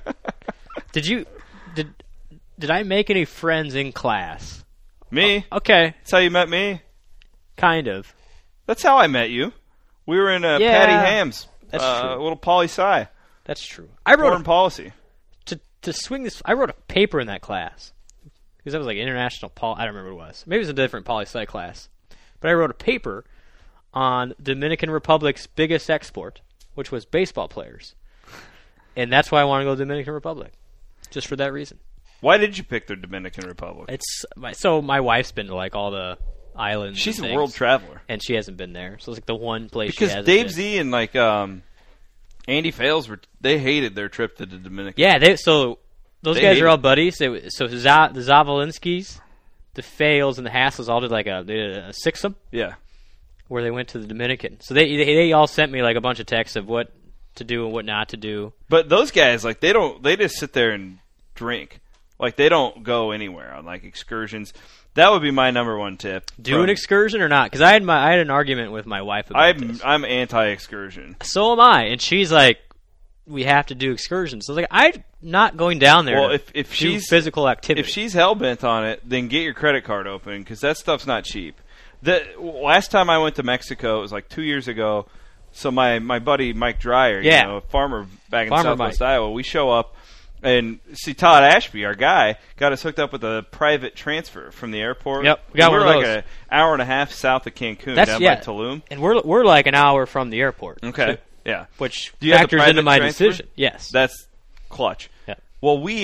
Speaker 2: did I make any friends in class?
Speaker 1: Me?
Speaker 2: Okay,
Speaker 1: That's how you met me?
Speaker 2: kind of.
Speaker 1: That's how I met you. We were in Patty Ham's
Speaker 2: That's true.
Speaker 1: little poli-sci.
Speaker 2: That's true. I wrote
Speaker 1: Foreign policy.
Speaker 2: to swing this. I wrote a paper in that class because that was like international I don't remember what it was. Maybe it was a different poli-sci class. But I wrote a paper on Dominican Republic's biggest export, which was baseball players. And that's why I want to go to the Dominican Republic, just for that reason.
Speaker 1: Why did you pick the Dominican Republic?
Speaker 2: So my wife's been to like all the islands.
Speaker 1: She's
Speaker 2: and
Speaker 1: a
Speaker 2: things,
Speaker 1: world traveler.
Speaker 2: and she hasn't been there. So it's like the one place she
Speaker 1: Because
Speaker 2: hasn't
Speaker 1: Dave
Speaker 2: been.
Speaker 1: Z and like Andy Fales they hated their trip to the Dominican.
Speaker 2: Yeah, so those
Speaker 1: They
Speaker 2: guys
Speaker 1: hate
Speaker 2: are all
Speaker 1: it.
Speaker 2: buddies. The Zavolinskis, the Fales, and the Hassels all did like a sixum
Speaker 1: Yeah.
Speaker 2: where they went to the Dominican. So they all sent me like a bunch of texts of what to do and what not to do.
Speaker 1: But those guys, like, they just sit there and drink. Like, they don't go anywhere on like excursions. That would be my number one tip.
Speaker 2: Do an excursion or not? Because I had an argument with my wife about this.
Speaker 1: I'm anti-excursion.
Speaker 2: So am I, and she's like, we have to do excursions. So I was like, I'm not going down there.
Speaker 1: Well,
Speaker 2: to
Speaker 1: if
Speaker 2: do
Speaker 1: she's
Speaker 2: physical activity,
Speaker 1: if she's hell bent on it, then get your credit card open because that stuff's not cheap. The last time I went to Mexico, it was like 2 years ago. So my buddy Mike Dreyer, a farmer back in Southwest Iowa, we show up and see Todd Ashby, our guy, got us hooked up with a private transfer from the airport.
Speaker 2: Yep, we got
Speaker 1: we're
Speaker 2: one of
Speaker 1: like
Speaker 2: those.
Speaker 1: an hour and a half south of Cancun, down by Tulum.
Speaker 2: And we're like an hour from the airport.
Speaker 1: Okay,
Speaker 2: too,
Speaker 1: yeah.
Speaker 2: which
Speaker 1: Do you have the
Speaker 2: factors into
Speaker 1: private
Speaker 2: my
Speaker 1: transfer?
Speaker 2: decision. Yes,
Speaker 1: That's clutch.
Speaker 2: Yeah.
Speaker 1: Well, we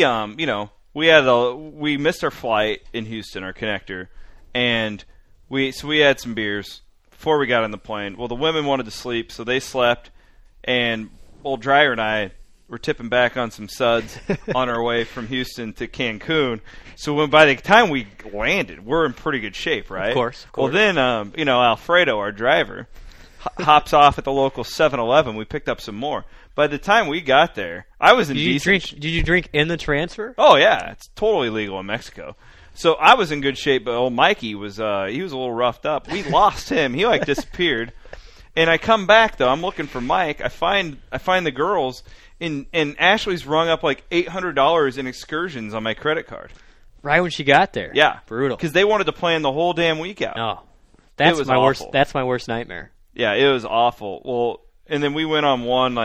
Speaker 1: missed our flight in Houston, our connector, and we had some beers before we got on the plane. Well, the women wanted to sleep, so they slept, and old Dreyer and I were tipping back on some suds on our way from Houston to Cancun. So by the time we landed, we're in pretty good shape, right?
Speaker 2: Of course.
Speaker 1: Well, then Alfredo, our driver, hops off at the local 7-Eleven. We picked up some more. By the time we got there, I was in decent shape.
Speaker 2: Did you drink in the transfer?
Speaker 1: Oh yeah, it's totally legal in Mexico. So I was in good shape, but old Mikey was he was a little roughed up. We lost him. He like disappeared. And I come back though. I'm looking for Mike. I find the girls, and Ashley's rung up like $800 in excursions on my credit card.
Speaker 2: Right when she got there.
Speaker 1: Yeah,
Speaker 2: Brutal.
Speaker 1: Because they wanted to plan the whole damn week out.
Speaker 2: Oh, that's
Speaker 1: was
Speaker 2: my worst.
Speaker 1: awful.
Speaker 2: That's my worst nightmare.
Speaker 1: Yeah, it was awful. Well, and then we went on one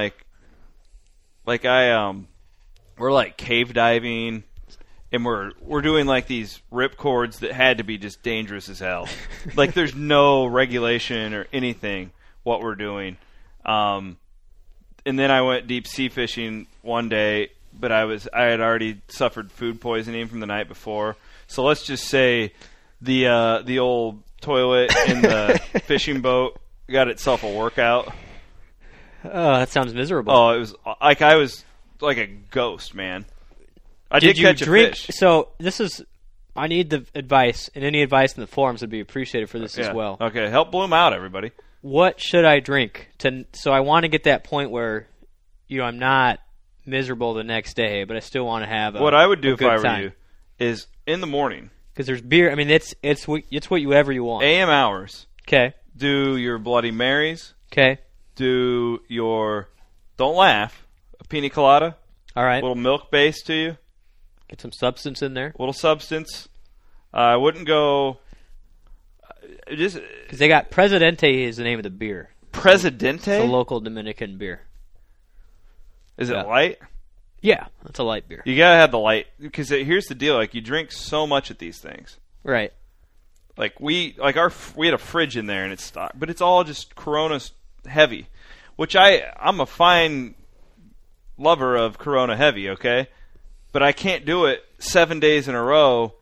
Speaker 1: we're like cave diving, and we're doing like these rip cords that had to be just dangerous as hell. Like there's no regulation or anything what we're doing. And then I went deep sea fishing one day, but I had already suffered food poisoning from the night before. So let's just say the old toilet in the fishing boat got itself a workout.
Speaker 2: Oh, that sounds miserable.
Speaker 1: Oh, it was like I was like a ghost, man. I did
Speaker 2: you
Speaker 1: catch
Speaker 2: drink?
Speaker 1: a fish.
Speaker 2: So I need the advice, and any advice in the forums would be appreciated for this as well.
Speaker 1: Okay, help Bloom out, everybody.
Speaker 2: What should I drink so I want to get that point where I'm not miserable the next day, but I still want to have
Speaker 1: what I would do if I were
Speaker 2: time.
Speaker 1: you is in the morning,
Speaker 2: because there's beer. I mean, it's whatever you want.
Speaker 1: AM hours.
Speaker 2: Okay.
Speaker 1: Do your Bloody Marys.
Speaker 2: Okay.
Speaker 1: Do your don't laugh a pina colada.
Speaker 2: All right.
Speaker 1: A little milk base to you.
Speaker 2: Get some substance in there.
Speaker 1: A little substance. I wouldn't go. Just
Speaker 2: because they got Presidente is the name of the beer.
Speaker 1: Presidente.
Speaker 2: It's a local Dominican beer.
Speaker 1: Is it light?
Speaker 2: Yeah, it's a light beer.
Speaker 1: You gotta have the light because here's the deal: like you drink so much at these things,
Speaker 2: right?
Speaker 1: Like we had a fridge in there and it's stocked, but it's all just Corona heavy, which I'm a fine lover of Corona heavy, okay, but I can't do it 7 days in a row,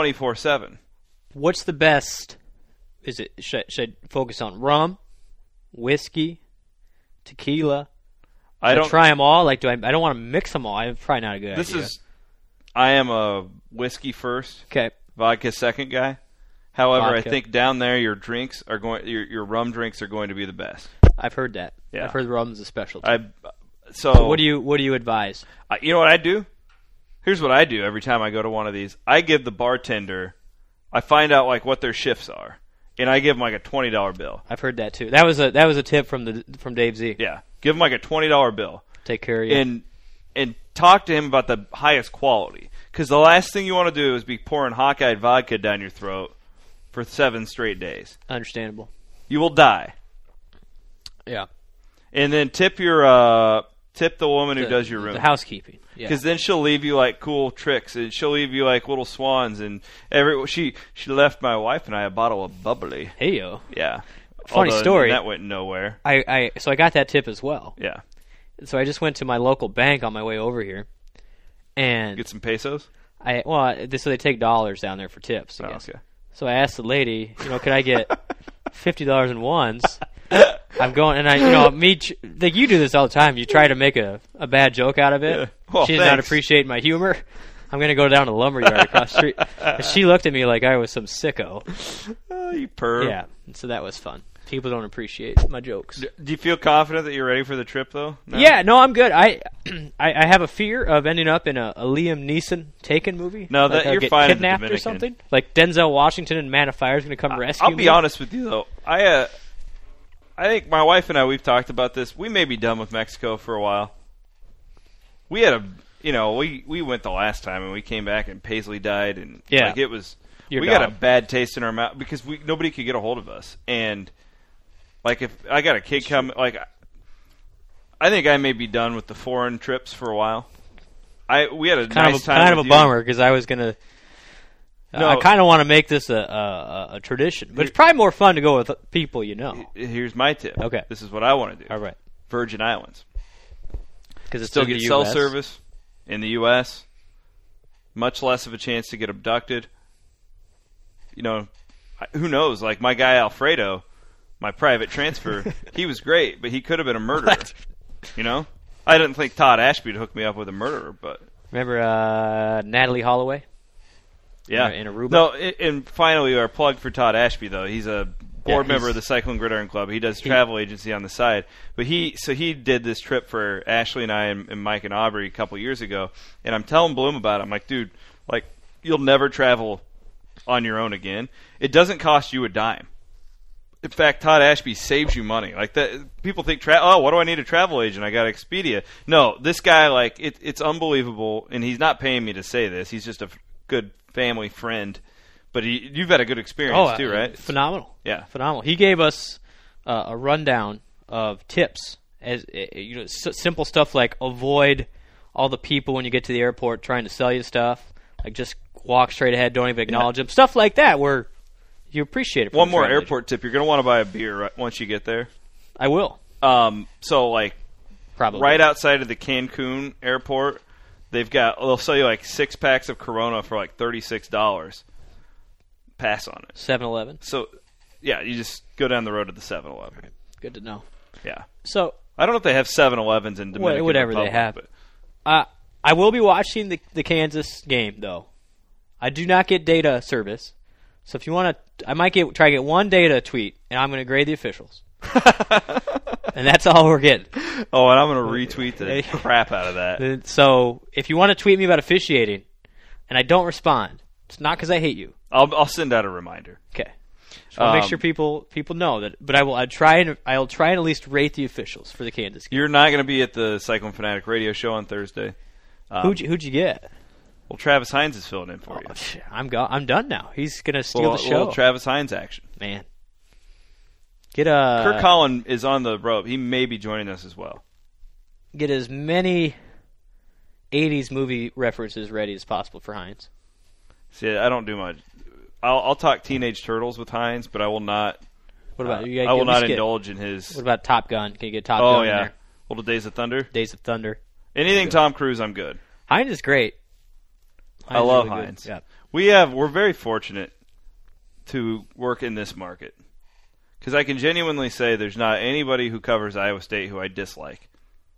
Speaker 1: 24/7.
Speaker 2: What's the best? Should I focus on rum, whiskey, tequila.
Speaker 1: I don't
Speaker 2: try them all. Like, I don't want to mix them all. I'm probably not a good idea.
Speaker 1: I am a whiskey first,
Speaker 2: Okay.
Speaker 1: vodka second guy. However,
Speaker 2: Vodka.
Speaker 1: I think down there your drinks are your rum drinks are going to be the best.
Speaker 2: I've heard that.
Speaker 1: Yeah.
Speaker 2: I've heard rum's a specialty.
Speaker 1: So
Speaker 2: what do you advise?
Speaker 1: You know what I do? Here's what I do every time I go to one of these. I give the bartender, I find out like what their shifts are, and I give them like a $20 bill.
Speaker 2: I've heard that too. That was a tip from Dave Z.
Speaker 1: Yeah, give them like a $20 bill.
Speaker 2: Take care of you.
Speaker 1: And talk to him about the highest quality. Because the last thing you want to do is be pouring Hawkeye vodka down your throat for 7 straight days.
Speaker 2: Understandable.
Speaker 1: You will die.
Speaker 2: Yeah.
Speaker 1: And then tip the woman who does your room.
Speaker 2: The housekeeping. Yeah.
Speaker 1: Because then she'll leave you like cool tricks, and she'll leave you like little swans. And she left my wife and I a bottle of bubbly.
Speaker 2: Hey yo.
Speaker 1: Yeah.
Speaker 2: Funny story.
Speaker 1: That went nowhere.
Speaker 2: So I got that tip as well.
Speaker 1: Yeah.
Speaker 2: So I just went to my local bank on my way over here, and
Speaker 1: Get some pesos.
Speaker 2: So they take dollars down there for tips. I guess.
Speaker 1: Okay.
Speaker 2: So I asked the lady, could I get $50 in ones? I'm going, and like you do this all the time. You try to make a bad joke out of it.
Speaker 1: Yeah. Well,
Speaker 2: She's not appreciating my humor. I'm going to go down to the lumberyard across the street. And she looked at me like I was some sicko.
Speaker 1: Oh, you perv.
Speaker 2: Yeah, so that was fun. People don't appreciate my jokes.
Speaker 1: Do you feel confident that you're ready for the trip, though? No?
Speaker 2: Yeah, no, I'm good. I have a fear of ending up in a Liam Neeson Taken movie.
Speaker 1: No,
Speaker 2: like
Speaker 1: that you're
Speaker 2: get
Speaker 1: fine in the
Speaker 2: kidnapped or
Speaker 1: Dominican.
Speaker 2: something. Like Denzel Washington and Man of Fire is going to come rescue me.
Speaker 1: I'll be honest with you, though. I think my wife and I, we've talked about this. We may be done with Mexico for a while. We had we went the last time and we came back and Paisley died and like it was. We got a bad taste in our mouth because nobody could get a hold of us. And like if I got a kid coming, like I think I may be done with the foreign trips for a while. We had a nice time.
Speaker 2: Kind of a bummer because I was gonna. I kind of want to make this a tradition, but it's probably more fun to go with people you know.
Speaker 1: Here's my tip.
Speaker 2: Okay,
Speaker 1: this is what I want to do.
Speaker 2: All right,
Speaker 1: Virgin Islands,
Speaker 2: because it's
Speaker 1: still get cell service in the U.S. Much less of a chance to get abducted. Who knows? Like my guy Alfredo, my private transfer, he was great, but he could have been a murderer. I didn't think Todd Ashby would hook me up with a murderer, but
Speaker 2: remember Natalie Holloway?
Speaker 1: Yeah,
Speaker 2: in Aruba.
Speaker 1: No, and finally, our plug for Todd Ashby though. He's a board member of the Cycling Gridiron Club. He does travel agency on the side, but he did this trip for Ashley and I and Mike and Aubrey a couple years ago. And I'm telling Bloom about it. I'm like, dude, like you'll never travel on your own again. It doesn't cost you a dime. In fact, Todd Ashby saves you money. Like that, people think, what do I need a travel agent? I got Expedia. No, this guy, like, it's unbelievable, and he's not paying me to say this. He's just a good family friend, but you've had a good experience too, right?
Speaker 2: Phenomenal.
Speaker 1: Yeah,
Speaker 2: phenomenal. He gave us a rundown of tips, as simple stuff like avoid all the people when you get to the airport trying to sell you stuff. Like just walk straight ahead, don't even acknowledge them. Stuff like that where you appreciate it.
Speaker 1: One more airport tip: you're going to want to buy a beer once you get there.
Speaker 2: I will.
Speaker 1: So like,
Speaker 2: probably
Speaker 1: right outside of the Cancun airport, they'll sell you like 6 packs of Corona for like $36. Pass on it.
Speaker 2: 7-Eleven.
Speaker 1: So, yeah, you just go down the road to the 7-Eleven.
Speaker 2: Right. Good to know.
Speaker 1: Yeah.
Speaker 2: So
Speaker 1: I don't know if they have 7-Elevens in Dominican
Speaker 2: whatever
Speaker 1: Republic,
Speaker 2: they have. But. I will be watching the Kansas game though. I do not get data service, so if you want to, I might try to get one data tweet, and I'm going to grade the officials. And that's all we're getting.
Speaker 1: Oh, and I'm going to retweet the crap out of that.
Speaker 2: So if you want to tweet me about officiating, and I don't respond, it's not because I hate you.
Speaker 1: I'll send out a reminder.
Speaker 2: Okay. Just want to make sure people know that. But I'll try and at least rate the officials for the Kansas game.
Speaker 1: You're not going to be at the Cyclone Fanatic radio show on Thursday.
Speaker 2: Who'd you get?
Speaker 1: Well, Travis Hines is filling in for you.
Speaker 2: I'm done now. He's going to steal the show.
Speaker 1: Travis Hines action.
Speaker 2: Man.
Speaker 1: Kirk Collin is on the rope. He may be joining us as well.
Speaker 2: Get as many 80s movie references ready as possible for Hines.
Speaker 1: See, I don't do much. I'll talk Teenage Turtles with Hines, but I will not.
Speaker 2: What about
Speaker 1: I will not indulge in his.
Speaker 2: What about Top Gun? Can you get Top Gun in there?
Speaker 1: Little Days of Thunder.
Speaker 2: Days of Thunder.
Speaker 1: Anything Tom Cruise, I'm good.
Speaker 2: Hines is great.
Speaker 1: I love Hines. Yeah. We're very fortunate to work in this market Because I can genuinely say there's not anybody who covers Iowa State who I dislike.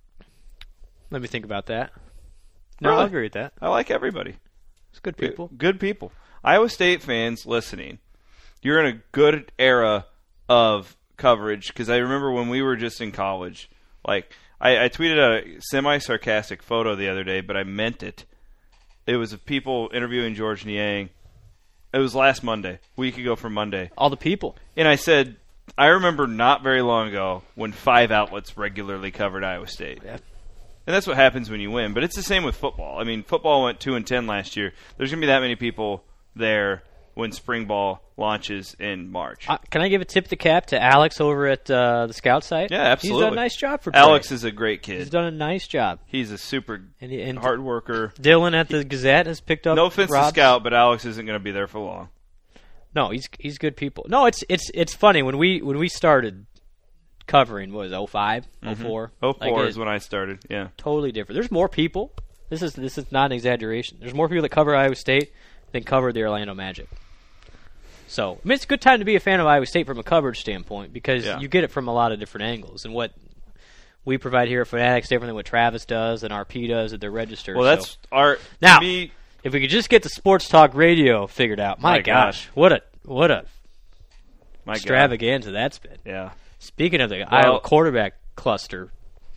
Speaker 2: Let me think about that. No,
Speaker 1: Really?
Speaker 2: I agree with that.
Speaker 1: I like everybody.
Speaker 2: It's good people.
Speaker 1: Good people. Iowa State fans listening, you're in a good era of coverage, because I remember when we were just in college, like, I tweeted a semi-sarcastic photo the other day, but I meant it. It was of people interviewing George Niang. It was last Monday, a week ago from Monday.
Speaker 2: All the people.
Speaker 1: And I said, I remember not very long ago when 5 outlets regularly covered Iowa State.
Speaker 2: Yeah.
Speaker 1: And that's what happens when you win. But it's the same with football. I mean, football went 2-10 last year. There's going to be that many people there when spring ball launches in March.
Speaker 2: Can I give a tip of the cap to Alex over at the Scout site?
Speaker 1: Yeah, absolutely.
Speaker 2: He's done a nice job for Trey.
Speaker 1: Alex is a great kid.
Speaker 2: He's done a nice job.
Speaker 1: He's a super
Speaker 2: And
Speaker 1: hard worker.
Speaker 2: Dylan at the Gazette has picked up.
Speaker 1: No offense
Speaker 2: Rob's.
Speaker 1: to Scout, but Alex isn't going to be there for long.
Speaker 2: No, he's good people. No, it's funny when we started covering. What was it, 05, 04?
Speaker 1: 04 is when I started. Yeah,
Speaker 2: totally different. There's more people. This is not an exaggeration. There's more people that cover Iowa State than cover the Orlando Magic. So, I mean, it's a good time to be a fan of Iowa State from a coverage standpoint, because you get it from a lot of different angles. And what we provide here at Fanatics different than what Travis does and RP does at their register.
Speaker 1: Well, that's our
Speaker 2: now.
Speaker 1: To me,
Speaker 2: if we could just get the sports talk radio figured out, my gosh, what a extravaganza that's been.
Speaker 1: Yeah.
Speaker 2: Speaking of the Iowa quarterback cluster,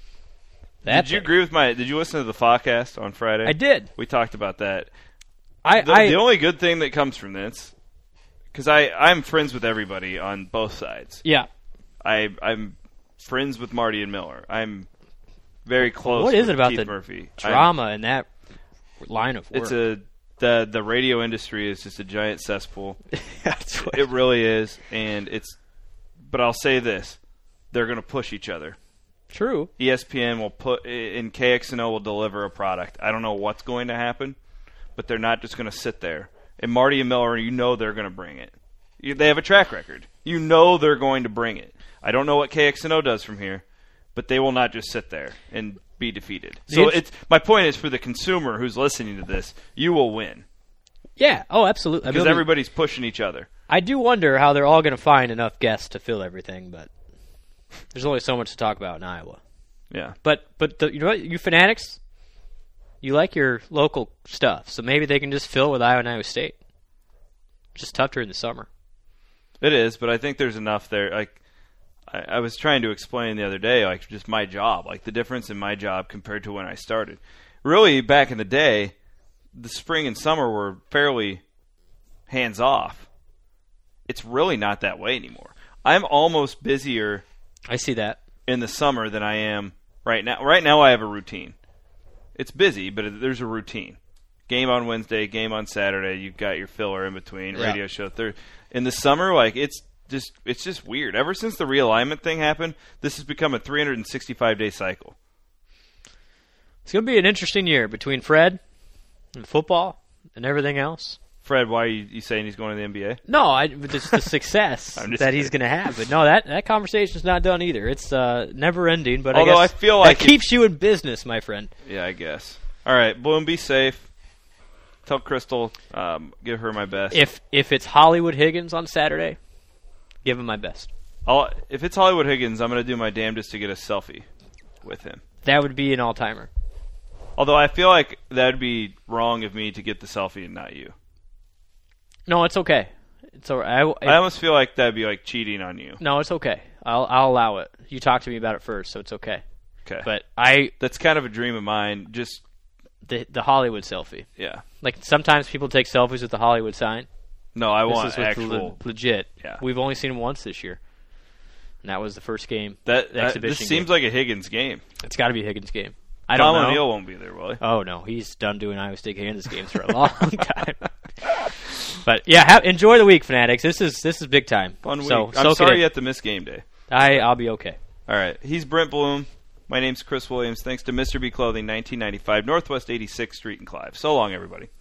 Speaker 1: did you agree with Did you listen to the Fawcast on Friday?
Speaker 2: I did.
Speaker 1: We talked about that.
Speaker 2: The
Speaker 1: only good thing that comes from this, because I'm friends with everybody on both sides.
Speaker 2: Yeah.
Speaker 1: I'm friends with Marty and Miller. I'm very close.
Speaker 2: What is it about
Speaker 1: Keith
Speaker 2: the
Speaker 1: Murphy.
Speaker 2: drama in that line of work?
Speaker 1: It's the radio industry is just a giant cesspool.
Speaker 2: That's what
Speaker 1: it really is, and But I'll say this: they're going to push each other.
Speaker 2: True.
Speaker 1: ESPN will put in KXNO will deliver a product. I don't know what's going to happen, but they're not just going to sit there. And Marty and Miller, they're going to bring it. They have a track record. They're going to bring it. I don't know what KXNO does from here, but they will not just sit there and be defeated. So my point is, for the consumer who's listening to this, you will win.
Speaker 2: Yeah. Oh, absolutely.
Speaker 1: Because everybody's pushing each other.
Speaker 2: I do wonder how they're all going to find enough guests to fill everything, but there's only so much to talk about in Iowa.
Speaker 1: Yeah.
Speaker 2: But you know what? You Fanatics, you like your local stuff, so maybe they can just fill with Iowa and Iowa State. Just tough during the summer.
Speaker 1: It is, but I think there's enough there. Like I was trying to explain the other day, like just my job, like the difference in my job compared to when I started. Really, back in the day, the spring and summer were fairly hands off. It's really not that way anymore. I'm almost busier.
Speaker 2: I see that
Speaker 1: in the summer than I am right now. Right now, I have a routine. It's busy, but there's a routine. Game on Wednesday, game on Saturday. You've got your filler in between.
Speaker 2: Yeah.
Speaker 1: Radio show. In the summer, like it's just weird. Ever since the realignment thing happened, this has become a 365-day cycle.
Speaker 2: It's going to be an interesting year between Fred and football and everything else.
Speaker 1: Fred, why are you saying he's going to the NBA?
Speaker 2: No, just the success that he's going to have. But no, that conversation's not done either. It's never ending. But
Speaker 1: although
Speaker 2: I guess
Speaker 1: feel like
Speaker 2: that keeps you in business, my friend.
Speaker 1: Yeah, I guess. All right, Bloom, be safe. Tell Crystal, give her my best.
Speaker 2: If it's Hollywood Higgins on Saturday, give him my best.
Speaker 1: If it's Hollywood Higgins, I'm going to do my damnedest to get a selfie with him.
Speaker 2: That would be an all-timer.
Speaker 1: Although I feel like that would be wrong of me to get the selfie and not you.
Speaker 2: No, it's okay. It's all right.
Speaker 1: I almost feel like that'd be like cheating on you.
Speaker 2: No, it's okay. I'll allow it. You talked to me about it first, so it's okay.
Speaker 1: Okay.
Speaker 2: But
Speaker 1: that's kind of a dream of mine. Just
Speaker 2: the Hollywood selfie.
Speaker 1: Yeah.
Speaker 2: Like sometimes people take selfies with the Hollywood sign.
Speaker 1: No, I want actual
Speaker 2: legit.
Speaker 1: Yeah.
Speaker 2: We've only seen him once this year, and that was the first game.
Speaker 1: Exhibition. This seems like a Higgins game.
Speaker 2: It's got to be a Higgins game. I don't know.
Speaker 1: Tom O'Neill won't be there, will he?
Speaker 2: Oh no, he's done doing Iowa State Kansas games for a long time. But yeah, enjoy the week, Fanatics. This is big time.
Speaker 1: Fun week.
Speaker 2: So,
Speaker 1: I'm sorry you have to miss game day.
Speaker 2: I'll be okay.
Speaker 1: All right. He's Brent Bloom. My name's Chris Williams. Thanks to Mr. B Clothing, 1995 Northwest 86th Street in Clive. So long, everybody.